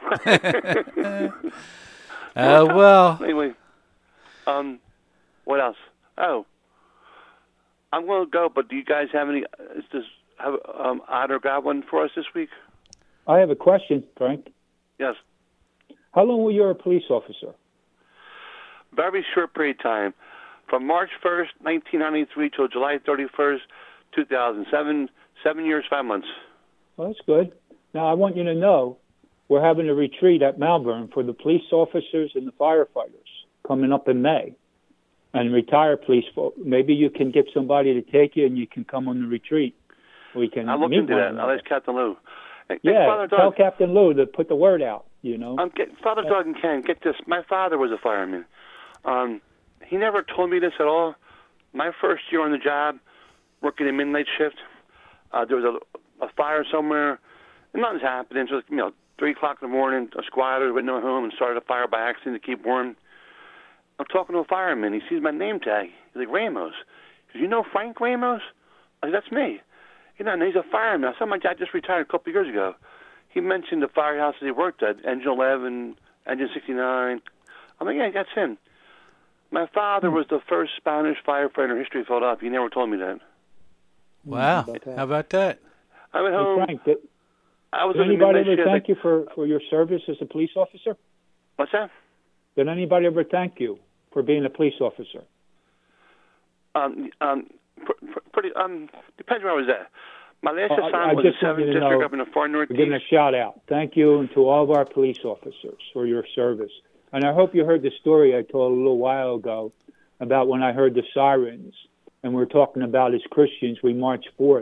Uh, well. Anyway, um, what else? Oh, I'm going to go, but do you guys have any, is this, have um, odd or God one for us this week? I have a question, Frank. Yes. How long were you a police officer? Very short period of time. From March first, nineteen ninety-three till July thirty-first, two thousand seven, seven years, five months. Well, that's good. Now, I want you to know we're having a retreat at Malvern for the police officers and the firefighters coming up in May. And retired police folk. Maybe you can get somebody to take you and you can come on the retreat. We can I'll look meet into one that. I'll another. ask Captain Lou. Hey, Yeah, Father tell Doug, Captain Lou to put the word out, you know. um, get, Father Doug and Ken, get this. My father was a fireman. Um, he never told me this at all. My first year on the job, working a midnight shift, uh, there was a, a fire somewhere, and nothing's happening. So, you know, three o'clock in the morning, a squatter went no home and started a fire by accident to keep warm. I'm talking to a fireman. He sees my name tag. He's like, Ramos. He says, you know Frank Ramos? I said, that's me. You know, and he's a fireman. I saw my dad just retired a couple of years ago. He mentioned the firehouse that he worked at, Engine eleven, Engine sixty-nine. I'm like, yeah, that's him. My father was the first Spanish firefighter in history of Philadelphia. He never told me that. Wow. about that? How about that? I went Hey, home. Frank, did, I was did in the anybody midnight ever shift. thank you for, for your service as a police officer? What's that? Did anybody ever thank you for being a police officer? Um, um, pr- pr- pretty. Um, depends where I was at. My last Oh, I- I assignment was in just want you seventh to District know up in the far We're giving a northeast. shout out. Thank you and to all of our police officers for your service. And I hope you heard the story I told a little while ago about when I heard the sirens. And we're talking about as Christians, we march forth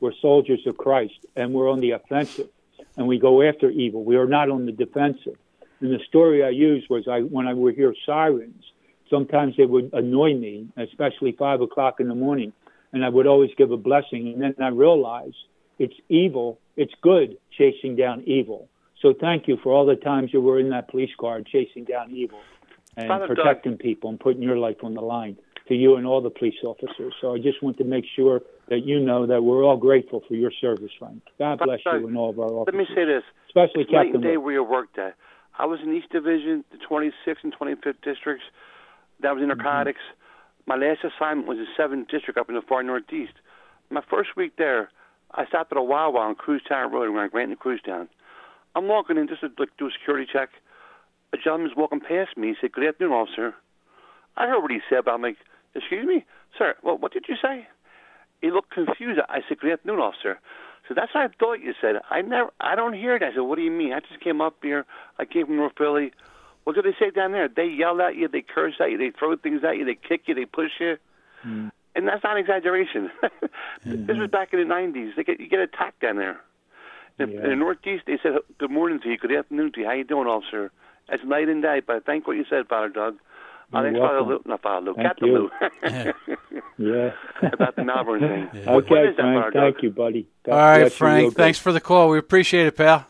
We're soldiers of Christ, and we're on the offensive, and we go after evil. We are not on the defensive. And the story I used was I when I would hear sirens, sometimes they would annoy me, especially five o'clock in the morning, and I would always give a blessing. And then I realized it's evil, it's good chasing down evil. So thank you for all the times you were in that police car chasing down evil and Father protecting Doug. people and putting your life on the line, to you and all the police officers. So I just want to make sure that you know that we're all grateful for your service, Frank. God bless Doug, you and all of our officers. Let me say this. Especially It's night Captain and day Lou. where you worked at. I was in East Division, the twenty-sixth and twenty-fifth districts. That was in narcotics. Mm-hmm. My last assignment was the seventh district up in the far northeast. My first week there, I stopped at a Wawa on Cruztown Road when I ran to Cruztown. I'm walking in just to like, do a security check. A gentleman's walking past me. He said, "Good afternoon, officer." I heard what he said, but I'm like, "Excuse me, sir, well, what did you say?" He looked confused. I said, "Good afternoon, officer." So that's what I thought you said. I never, I don't hear that. I said, "What do you mean?" I just came up here. I came from North Philly. What do they say down there? They yell at you, they curse at you, they throw things at you, they kick you, they push you. Mm. And that's not exaggeration. mm-hmm. This was back in the nineties. They get, you get attacked down there. In, yeah. in the Northeast, they said, "Good morning to you, good afternoon to you. How you doing, officer?" It's night and day, but I thank what you said, Father Doug. I think Father Lou, not Father Lou, Captain Lou. yeah. About the Malvern thing. Yeah. Okay, what is that, Frank, Father thank Doug? you, buddy. God All right, Frank, thanks for the call. We appreciate it, pal.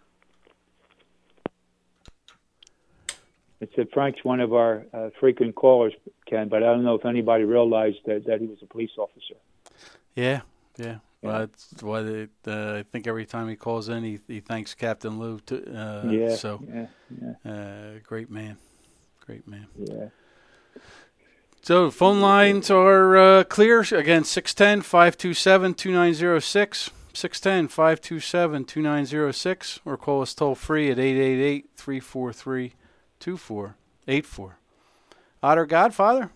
It said Frank's one of our uh, frequent callers, Ken, but I don't know if anybody realized that, that he was a police officer. Yeah, yeah. yeah. Well, that's why they, uh, I think every time he calls in, he, he thanks Captain Lou. To, uh, yeah, so, yeah, yeah. Uh, great man. Great man. Yeah. So phone lines are uh, clear. Again, six one zero, five two seven, two nine zero six, six one zero, five two seven, two nine zero six, or call us toll free at eight eight eight, three four three, two four eight four. Otter Godfather?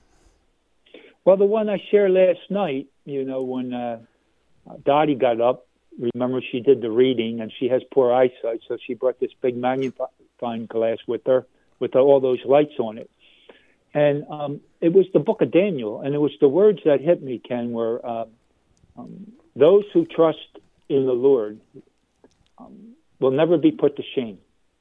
Well, the one I shared last night, you know, when uh, Dottie got up, remember she did the reading, and she has poor eyesight, so she brought this big magnifying glass with her, with all those lights on it. And um, it was the book of Daniel, and it was the words that hit me, Ken, were uh, um, those who trust in the Lord um, will never be put to shame.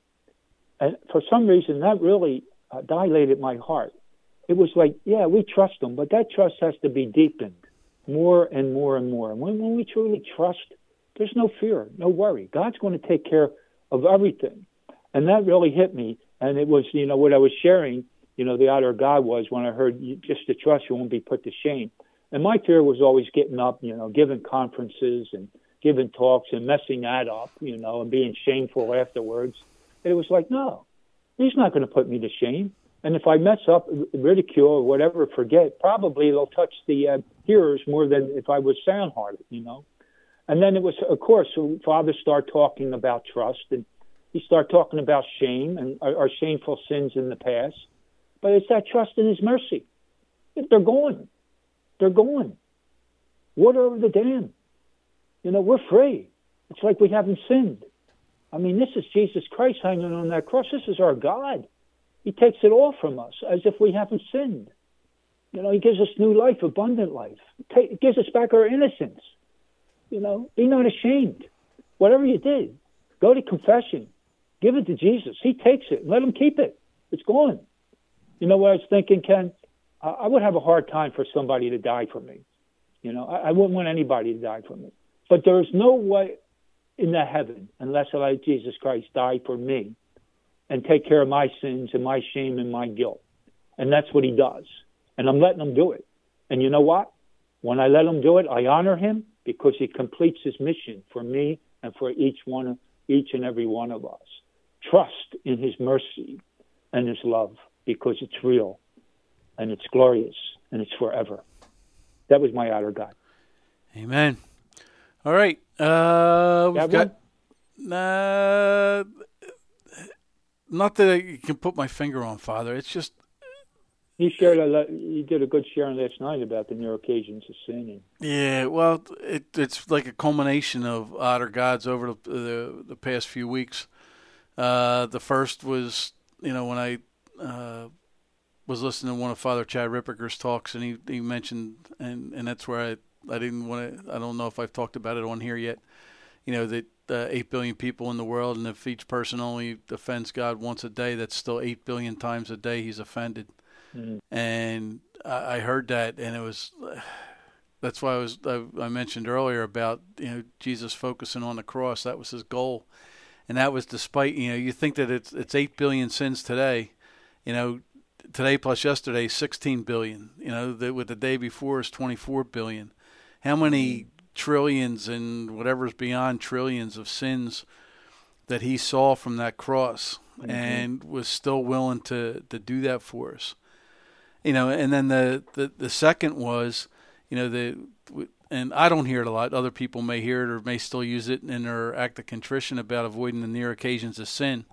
And for some reason, that really uh, dilated my heart. It was like, yeah, we trust him, but that trust has to be deepened more and more and more. And when, when we truly trust, there's no fear, no worry. God's going to take care of everything. And that really hit me. And it was, you know, what I was sharing, you know, the outer of God was when I heard you, just to trust, you won't be put to shame. And my fear was always getting up, you know, giving conferences and giving talks and messing that up, you know, and being shameful afterwards. And it was like, no, he's not going to put me to shame. And if I mess up, ridicule or whatever, forget, probably it'll touch the uh, hearers more than if I was sound-hearted, you know. And then it was, of course, so Father started talking about trust, and he started talking about shame and our, our shameful sins in the past. But it's that trust in his mercy. They're going. They're going. Water over the dam. You know, we're free. It's like we haven't sinned. I mean, this is Jesus Christ hanging on that cross. This is our God. He takes it all from us as if we haven't sinned. You know, he gives us new life, abundant life. He gives us back our innocence. You know, be not ashamed. Whatever you did, go to confession. Give it to Jesus. He takes it. Let him keep it. It's gone. You know what I was thinking, Ken? I would have a hard time for somebody to die for me. You know, I wouldn't want anybody to die for me. But there's no way in the heaven unless I let Jesus Christ die for me and take care of my sins and my shame and my guilt. And that's what he does. And I'm letting him do it. And you know what? When I let him do it, I honor him because he completes his mission for me and for each one of, each and every one of us. Trust in his mercy and his love because it's real and it's glorious and it's forever. That was my outer God. Amen. All right. Uh, we've got... One? Uh, not that I can put my finger on, Father. It's just... You shared a, you did a good sharing last night about the near occasions of sin. And... Yeah, well, it, it's like a culmination of outer gods over the, the, the past few weeks. Uh, the first was, you know, when I uh, was listening to one of Father Chad Ripperger's talks, and he, he mentioned, and, and that's where I I didn't want to. I don't know if I've talked about it on here yet. You know that uh, eight billion people in the world, and if each person only offends God once a day, that's still eight billion times a day he's offended. Mm-hmm. And I, I heard that, and it was. Uh, that's why I was. I, I mentioned earlier about you know Jesus focusing on the cross. That was his goal, and that was despite you know you think that it's it's eight billion sins today, you know. Today plus yesterday, sixteen billion. You know, the, with the day before is twenty-four billion. How many trillions and whatever's beyond trillions of sins that he saw from that cross, mm-hmm. and was still willing to, to do that for us. You know, and then the, the, the second was, you know, the and I don't hear it a lot. Other people may hear it or may still use it in their act of contrition about avoiding the near occasions of sin.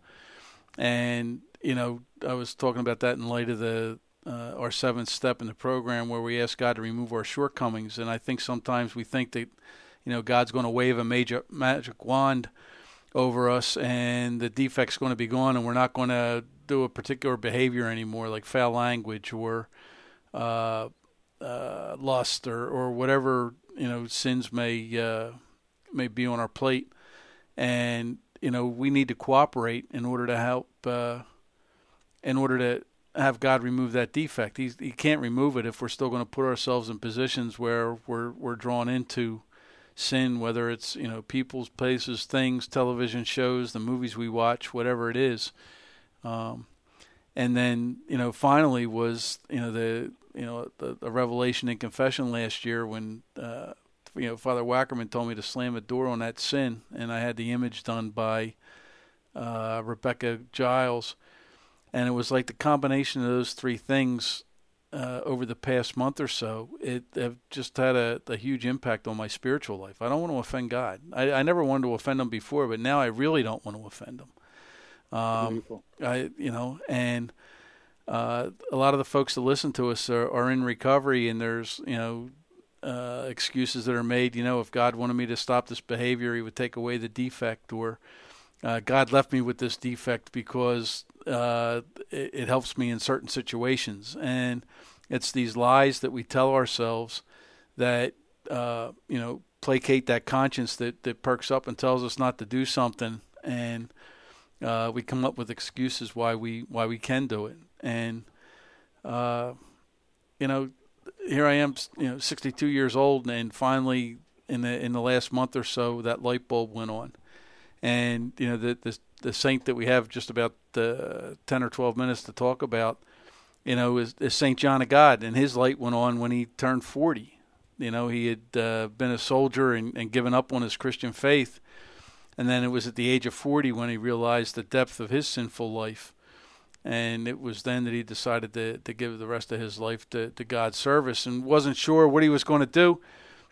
And you know, I was talking about that in light of the uh, our seventh step in the program where we ask God to remove our shortcomings. And I think sometimes we think that, you know, God's going to wave a major magic wand over us and the defect's going to be gone and we're not going to do a particular behavior anymore, like foul language or uh, uh, lust or, or whatever, you know, sins may uh, may be on our plate. And, you know, we need to cooperate in order to help uh, in order to have God remove that defect. He's, he can't remove it if we're still going to put ourselves in positions where we're we're drawn into sin, whether it's, you know, people's, places, things, television shows, the movies we watch, whatever it is. Um, and then, you know, finally was, you know, the, you know, the, the revelation in confession last year when, uh, you know, Father Wackerman told me to slam a door on that sin, and I had the image done by uh, Rebecca Giles. And it was like the combination of those three things uh, over the past month or so, it have just had a, a huge impact on my spiritual life. I don't want to offend God. I, I never wanted to offend him before, but now I really don't want to offend him. Um, I, you know, and uh, a lot of the folks that listen to us are, are in recovery, and there's, you know, uh, excuses that are made. You know, if God wanted me to stop this behavior, he would take away the defect, or uh, God left me with this defect because Uh, it, it helps me in certain situations. And it's these lies that we tell ourselves that, uh, you know, placate that conscience that, that perks up and tells us not to do something. And uh, we come up with excuses why we why we can do it. And, uh, you know, here I am, you know, sixty-two years old, and finally in the in the last month or so, that light bulb went on. And, you know, the, the, the saint that we have just about uh, ten or twelve minutes to talk about, you know, is, is Saint John of God. And his light went on when he turned forty. You know, he had uh, been a soldier and, and given up on his Christian faith. And then it was at the age of forty when he realized the depth of his sinful life. And it was then that he decided to, to give the rest of his life to, to God's service, and wasn't sure what he was going to do.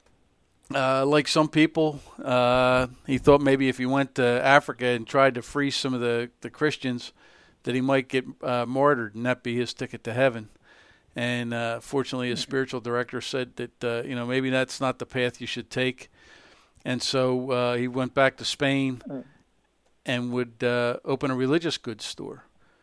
Uh, like some people, uh, he thought maybe if he went to Africa and tried to free some of the, the Christians, that he might get uh, martyred, and that be his ticket to heaven. And uh, fortunately, his spiritual director said that, uh, you know, maybe that's not the path you should take. And so uh, he went back to Spain and would uh, open a religious goods store.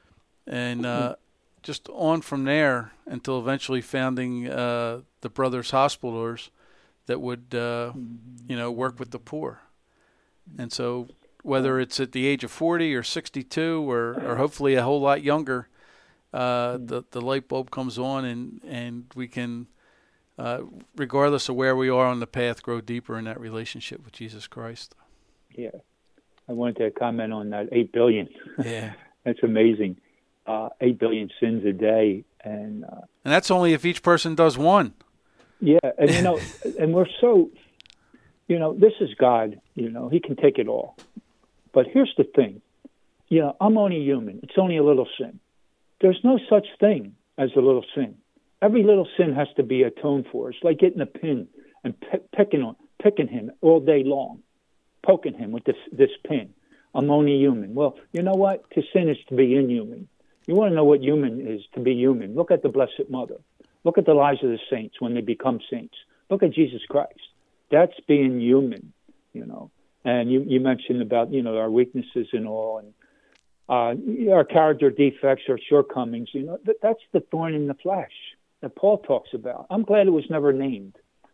And uh, just on from there until eventually founding uh, the Brothers Hospitallers, that would, uh, you know, work with the poor. And so whether it's at the age of forty or sixty-two or, or hopefully a whole lot younger, uh, the, the light bulb comes on, and, and we can, uh, regardless of where we are on the path, grow deeper in that relationship with Jesus Christ. Yeah. I wanted to comment on that eight billion. Yeah. That's amazing. Uh, eight billion sins a day. And, uh, and that's only if each person does one. Yeah, and you know, and we're so, you know, this is God, you know, he can take it all. But here's the thing, you know, I'm only human. It's only a little sin. There's no such thing as a little sin. Every little sin has to be atoned for. It's like getting a pin and p- picking on, picking him all day long, poking him with this, this pin. I'm only human. Well, you know what? To sin is to be inhuman. You want to know what human is, to be human. Look at the Blessed Mother. Look at the lives of the saints when they become saints. Look at Jesus Christ. That's being human, you know. And you, you mentioned about, you know, our weaknesses and all, and uh, our character defects, our shortcomings. You know, that, that's the thorn in the flesh that Paul talks about. I'm glad it was never named.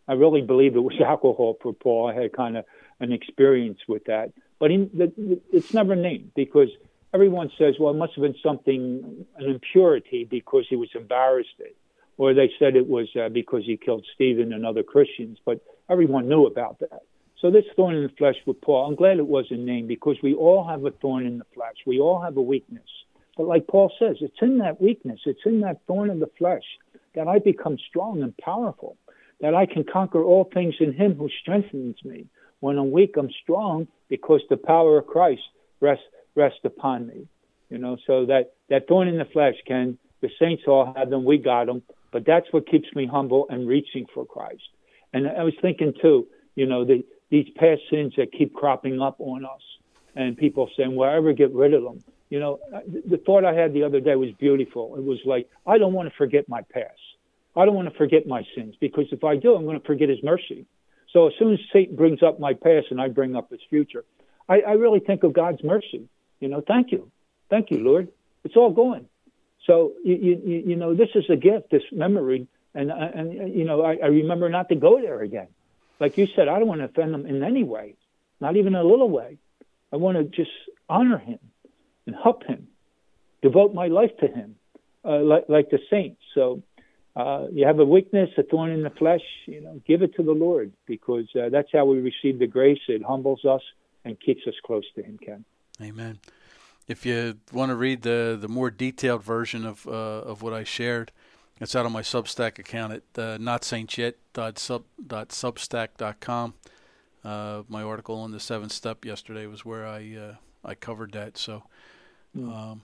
I really believe it was alcohol for Paul. I had kind of an experience with that. But in the, it's never named because everyone says, well, it must have been something, an impurity because he was embarrassed. Or they said it was uh, because he killed Stephen and other Christians. But everyone knew about that. So this thorn in the flesh with Paul, I'm glad it wasn't named because we all have a thorn in the flesh. We all have a weakness. But like Paul says, it's in that weakness, it's in that thorn in the flesh that I become strong and powerful, that I can conquer all things in him who strengthens me. When I'm weak, I'm strong because the power of Christ rests rests upon me. You know, so that, that thorn in the flesh, Ken, the saints all have them, we got them, but that's what keeps me humble and reaching for Christ. And I was thinking, too, you know, the, these past sins that keep cropping up on us, and people saying, well, ever get rid of them. You know, the thought I had the other day was beautiful. It was like, I don't want to forget my past. I don't want to forget my sins, because if I do, I'm going to forget his mercy. So as soon as Satan brings up my past and I bring up his future, I, I really think of God's mercy. You know, thank you. Thank you, Lord. It's all going. So, you, you, you know, this is a gift, this memory. And, and you know, I, I remember not to go there again. Like you said, I don't want to offend him in any way, not even a little way. I want to just honor him and help him, devote my life to him, uh, like, like the saints. So uh, you have a weakness, a thorn in the flesh, you know, give it to the Lord, because uh, that's how we receive the grace. It humbles us and keeps us close to him, Ken. Amen. If you want to read the, the more detailed version of uh, of what I shared, it's out on my Substack account at uh, not saints yet dot substack dot com. Uh, my article on the seventh step yesterday was where I uh, I covered that. So um,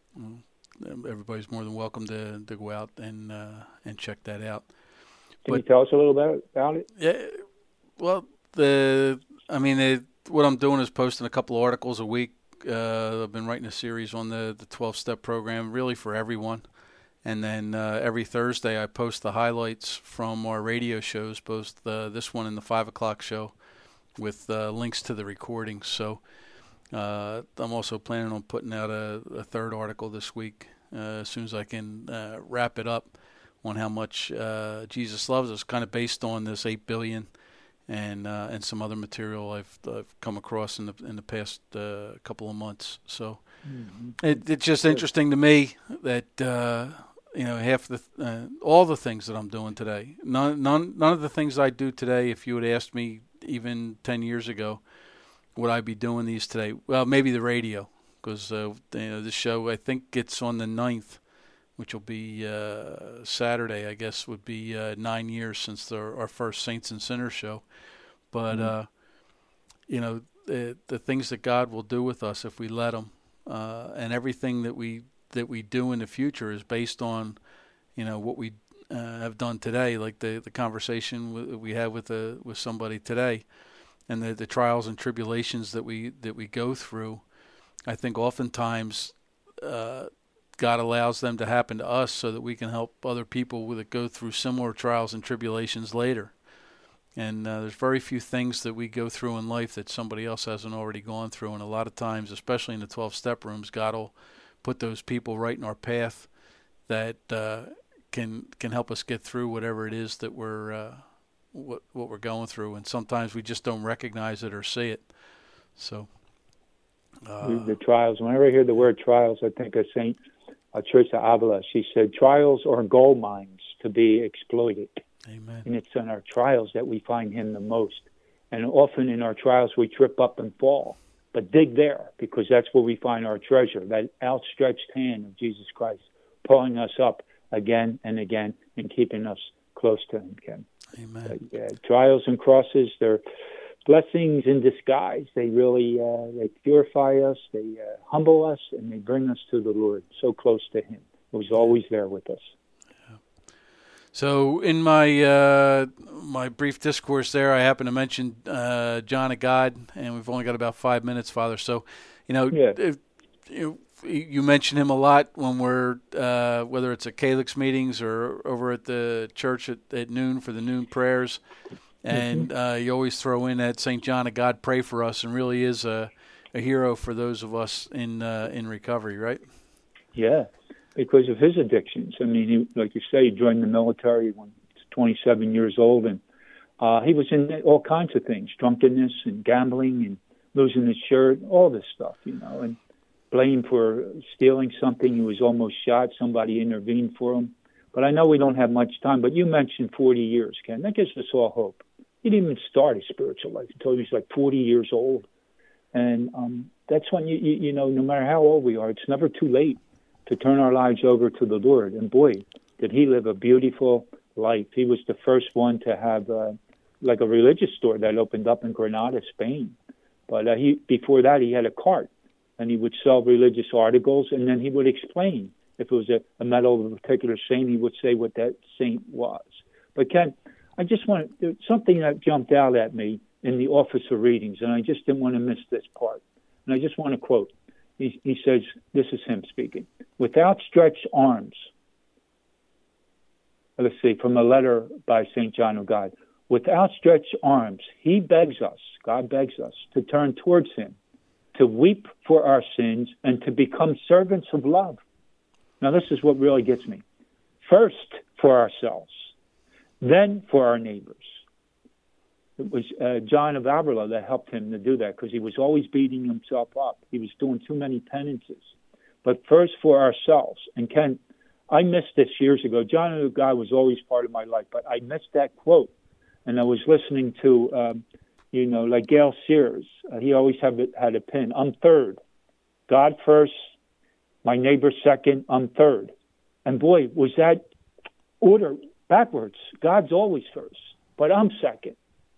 everybody's more than welcome to, to go out and uh, and check that out. Can but, you tell us a little bit about it? Yeah. Well, the I mean, it, what I'm doing is posting a couple of articles a week. Uh, I've been writing a series on the the twelve-step program, really for everyone. And then uh, every Thursday I post the highlights from our radio shows, both the, this one and the five o'clock show, with uh, links to the recordings. So uh, I'm also planning on putting out a, a third article this week uh, as soon as I can uh, wrap it up on how much uh, Jesus loves us, kind of based on this eight billion and uh, and some other material I've, I've come across in the in the past uh, couple of months. So mm-hmm. it, it's just interesting to me that uh, you know half the uh, all the things that I'm doing today, none none none of the things I do today, if you had asked me even ten years ago, would I be doing these today? Well, maybe the radio, because uh, you know this show I think it's on the ninth, which will be uh, Saturday, I guess, would be uh, nine years since the, our first Saints and Sinners show. But, mm-hmm. uh, you know, the, the things that God will do with us if we let him, uh, and everything that we that we do in the future is based on, you know, what we uh, have done today, like the, the conversation w- we had with a, with somebody today, and the, the trials and tribulations that we that we go through. I think oftentimes uh, God allows them to happen to us so that we can help other people that go through similar trials and tribulations later. And uh, there's very few things that we go through in life that somebody else hasn't already gone through. And a lot of times, especially in the twelve-step rooms, God will put those people right in our path that uh, can can help us get through whatever it is that we're uh, what what we're going through. And sometimes we just don't recognize it or see it. So uh, the trials. Whenever I hear the word trials, I think of Saint uh, Teresa Avila. She said, "Trials are gold mines to be exploited." Amen. And it's in our trials that we find him the most. And often in our trials we trip up and fall. But dig there, because that's where we find our treasure, that outstretched hand of Jesus Christ, pulling us up again and again and keeping us close to him again. Amen. But, uh, trials and crosses, they're blessings in disguise. They really uh, they purify us, they uh, humble us, and they bring us to the Lord, so close to him, who's always there with us. So in my uh, my brief discourse there, I happen to mention uh, John of God, and we've only got about five minutes, Father. So, you know, yeah. if, you, you mention him a lot when we're, uh, whether it's at Calyx meetings or over at the church at, at noon for the noon prayers, and mm-hmm. uh, you always throw in that Saint John of God, pray for us, and really is a, a hero for those of us in uh, in recovery, right? Yeah. Because of his addictions. I mean, he, like you say, he joined the military when he was twenty-seven years old, and Uh, he was in all kinds of things, drunkenness and gambling and losing his shirt, all this stuff, you know, and blamed for stealing something. He was almost shot. Somebody intervened for him. But I know we don't have much time, but you mentioned forty years, Ken. That gives us all hope. He didn't even start his spiritual life until he was like forty years old. And um, that's when, you, you you know, no matter how old we are, it's never too late to turn our lives over to the Lord. And boy, did he live a beautiful life. He was the first one to have uh, like a religious store that opened up in Granada, Spain. But uh, he before that, he had a cart, and he would sell religious articles, and then he would explain. If it was a, a medal of a particular saint, he would say what that saint was. But Ken, I just want to, something that jumped out at me in the Office of Readings, and I just didn't want to miss this part. And I just want to quote. He, he says, this is him speaking, with outstretched arms. Let's see, from a letter by Saint John of God. With outstretched arms, he begs us, God begs us, to turn towards him, to weep for our sins, and to become servants of love. Now, this is what really gets me. First for ourselves, then for our neighbors. It was uh, John of Avila that helped him to do that because he was always beating himself up. He was doing too many penances. But first for ourselves. And Ken, I missed this years ago. John of God was always part of my life, but I missed that quote. And I was listening to, um, you know, like Gail Sears. Uh, he always had, had a pin. I'm third. God first. My neighbor second, I'm third. And boy, was that order backwards. God's always first, but I'm second.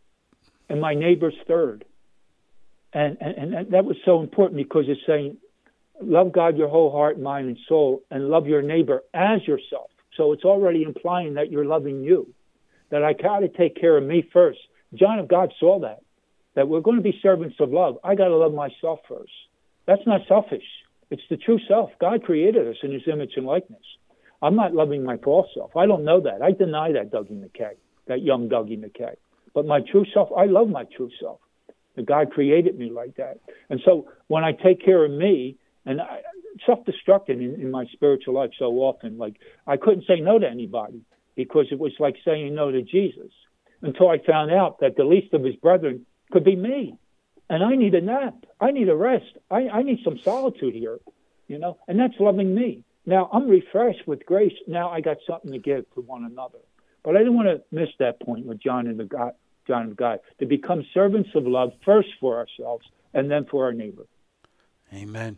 And my neighbor's third. And, and, and that was so important because it's saying, love God your whole heart, mind, and soul, and love your neighbor as yourself. So it's already implying that you're loving you, that I got to take care of me first. John of God saw that, that we're going to be servants of love. I got to love myself first. That's not selfish. It's the true self. God created us in his image and likeness. I'm not loving my false self. I don't know that. I deny that, Dougie McKay, that young Dougie McKay. But my true self, I love my true self. And God created me like that. And so when I take care of me, and I self-destructed in, in my spiritual life so often, like I couldn't say no to anybody because it was like saying no to Jesus until I found out that the least of his brethren could be me. And I need a nap. I need a rest. I, I need some solitude here, you know, and that's loving me. Now, I'm refreshed with grace. Now I got something to give to one another. But I didn't want to miss that point with John and the God, John of God, to become servants of love first for ourselves and then for our neighbor. Amen.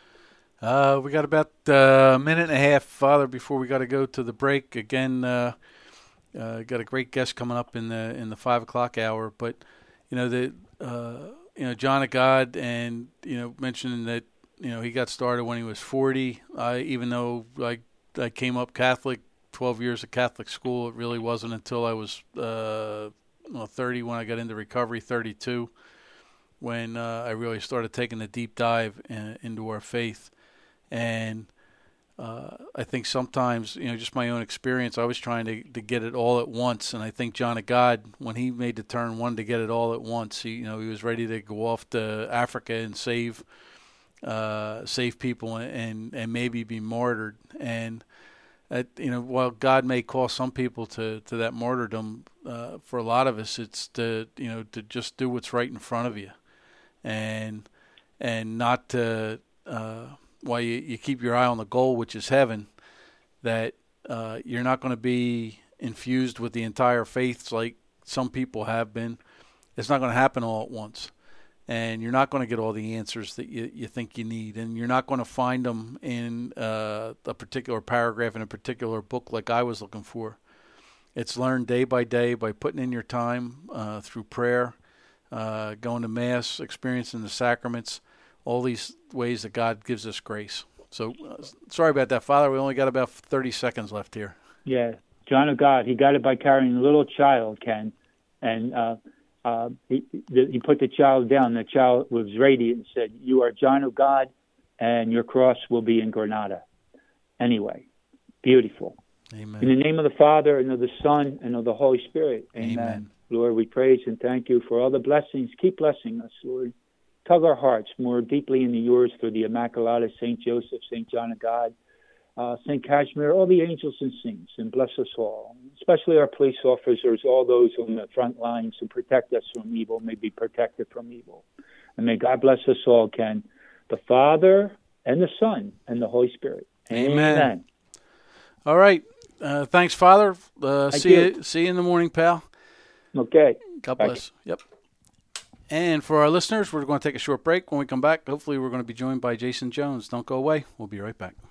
Uh, we got about a minute and a half, Father, before we got to go to the break. Again, uh, uh, got a great guest coming up in the in the five o'clock hour. But, you know, the... Uh, You know, John of God, and, you know, mentioning that, you know, he got started when he was forty. I, even though I, I came up Catholic, twelve years of Catholic school, it really wasn't until I was uh, well, thirty when I got into recovery, thirty-two, when uh, I really started taking a deep dive in, into our faith. And uh, I think sometimes, you know, just my own experience, I was trying to, to get it all at once. And I think John of God, when he made the turn, wanted to get it all at once. He, you know, he was ready to go off to Africa and save, uh, save people and, and maybe be martyred. And, that, you know, while God may call some people to, to that martyrdom, uh, for a lot of us, it's to, you know, to just do what's right in front of you and, and not to, uh, while you, you keep your eye on the goal, which is heaven, that uh, you're not going to be infused with the entire faiths like some people have been. It's not going to happen all at once. And you're not going to get all the answers that you, you think you need. And you're not going to find them in uh, a particular paragraph in a particular book like I was looking for. It's learned day by day by putting in your time uh, through prayer, uh, going to Mass, experiencing the sacraments, all these ways that God gives us grace. So uh, sorry about that, Father. We only got about thirty seconds left here. Yeah, John of God, he got it by carrying a little child, Ken. And uh, uh, he, he put the child down. The child was radiant and said, you are John of God, and your cross will be in Granada. Anyway, beautiful. Amen. In the name of the Father, and of the Son, and of the Holy Spirit. Amen. Amen. Lord, we praise and thank you for all the blessings. Keep blessing us, Lord. Tug our hearts more deeply into yours through the Immaculata, Saint Joseph, Saint John of God, uh, Saint Casimir, all the angels and saints, and bless us all, especially our police officers, all those on the front lines who protect us from evil, may be protected from evil. And may God bless us all, Ken, the Father and the Son and the Holy Spirit. Amen. Amen. All right. Uh, thanks, Father. Uh, Thank see you. you. See you in the morning, pal. Okay. God Bye. bless. Yep. And for our listeners, we're going to take a short break. When we come back, hopefully we're going to be joined by Jason Jones. Don't go away. We'll be right back.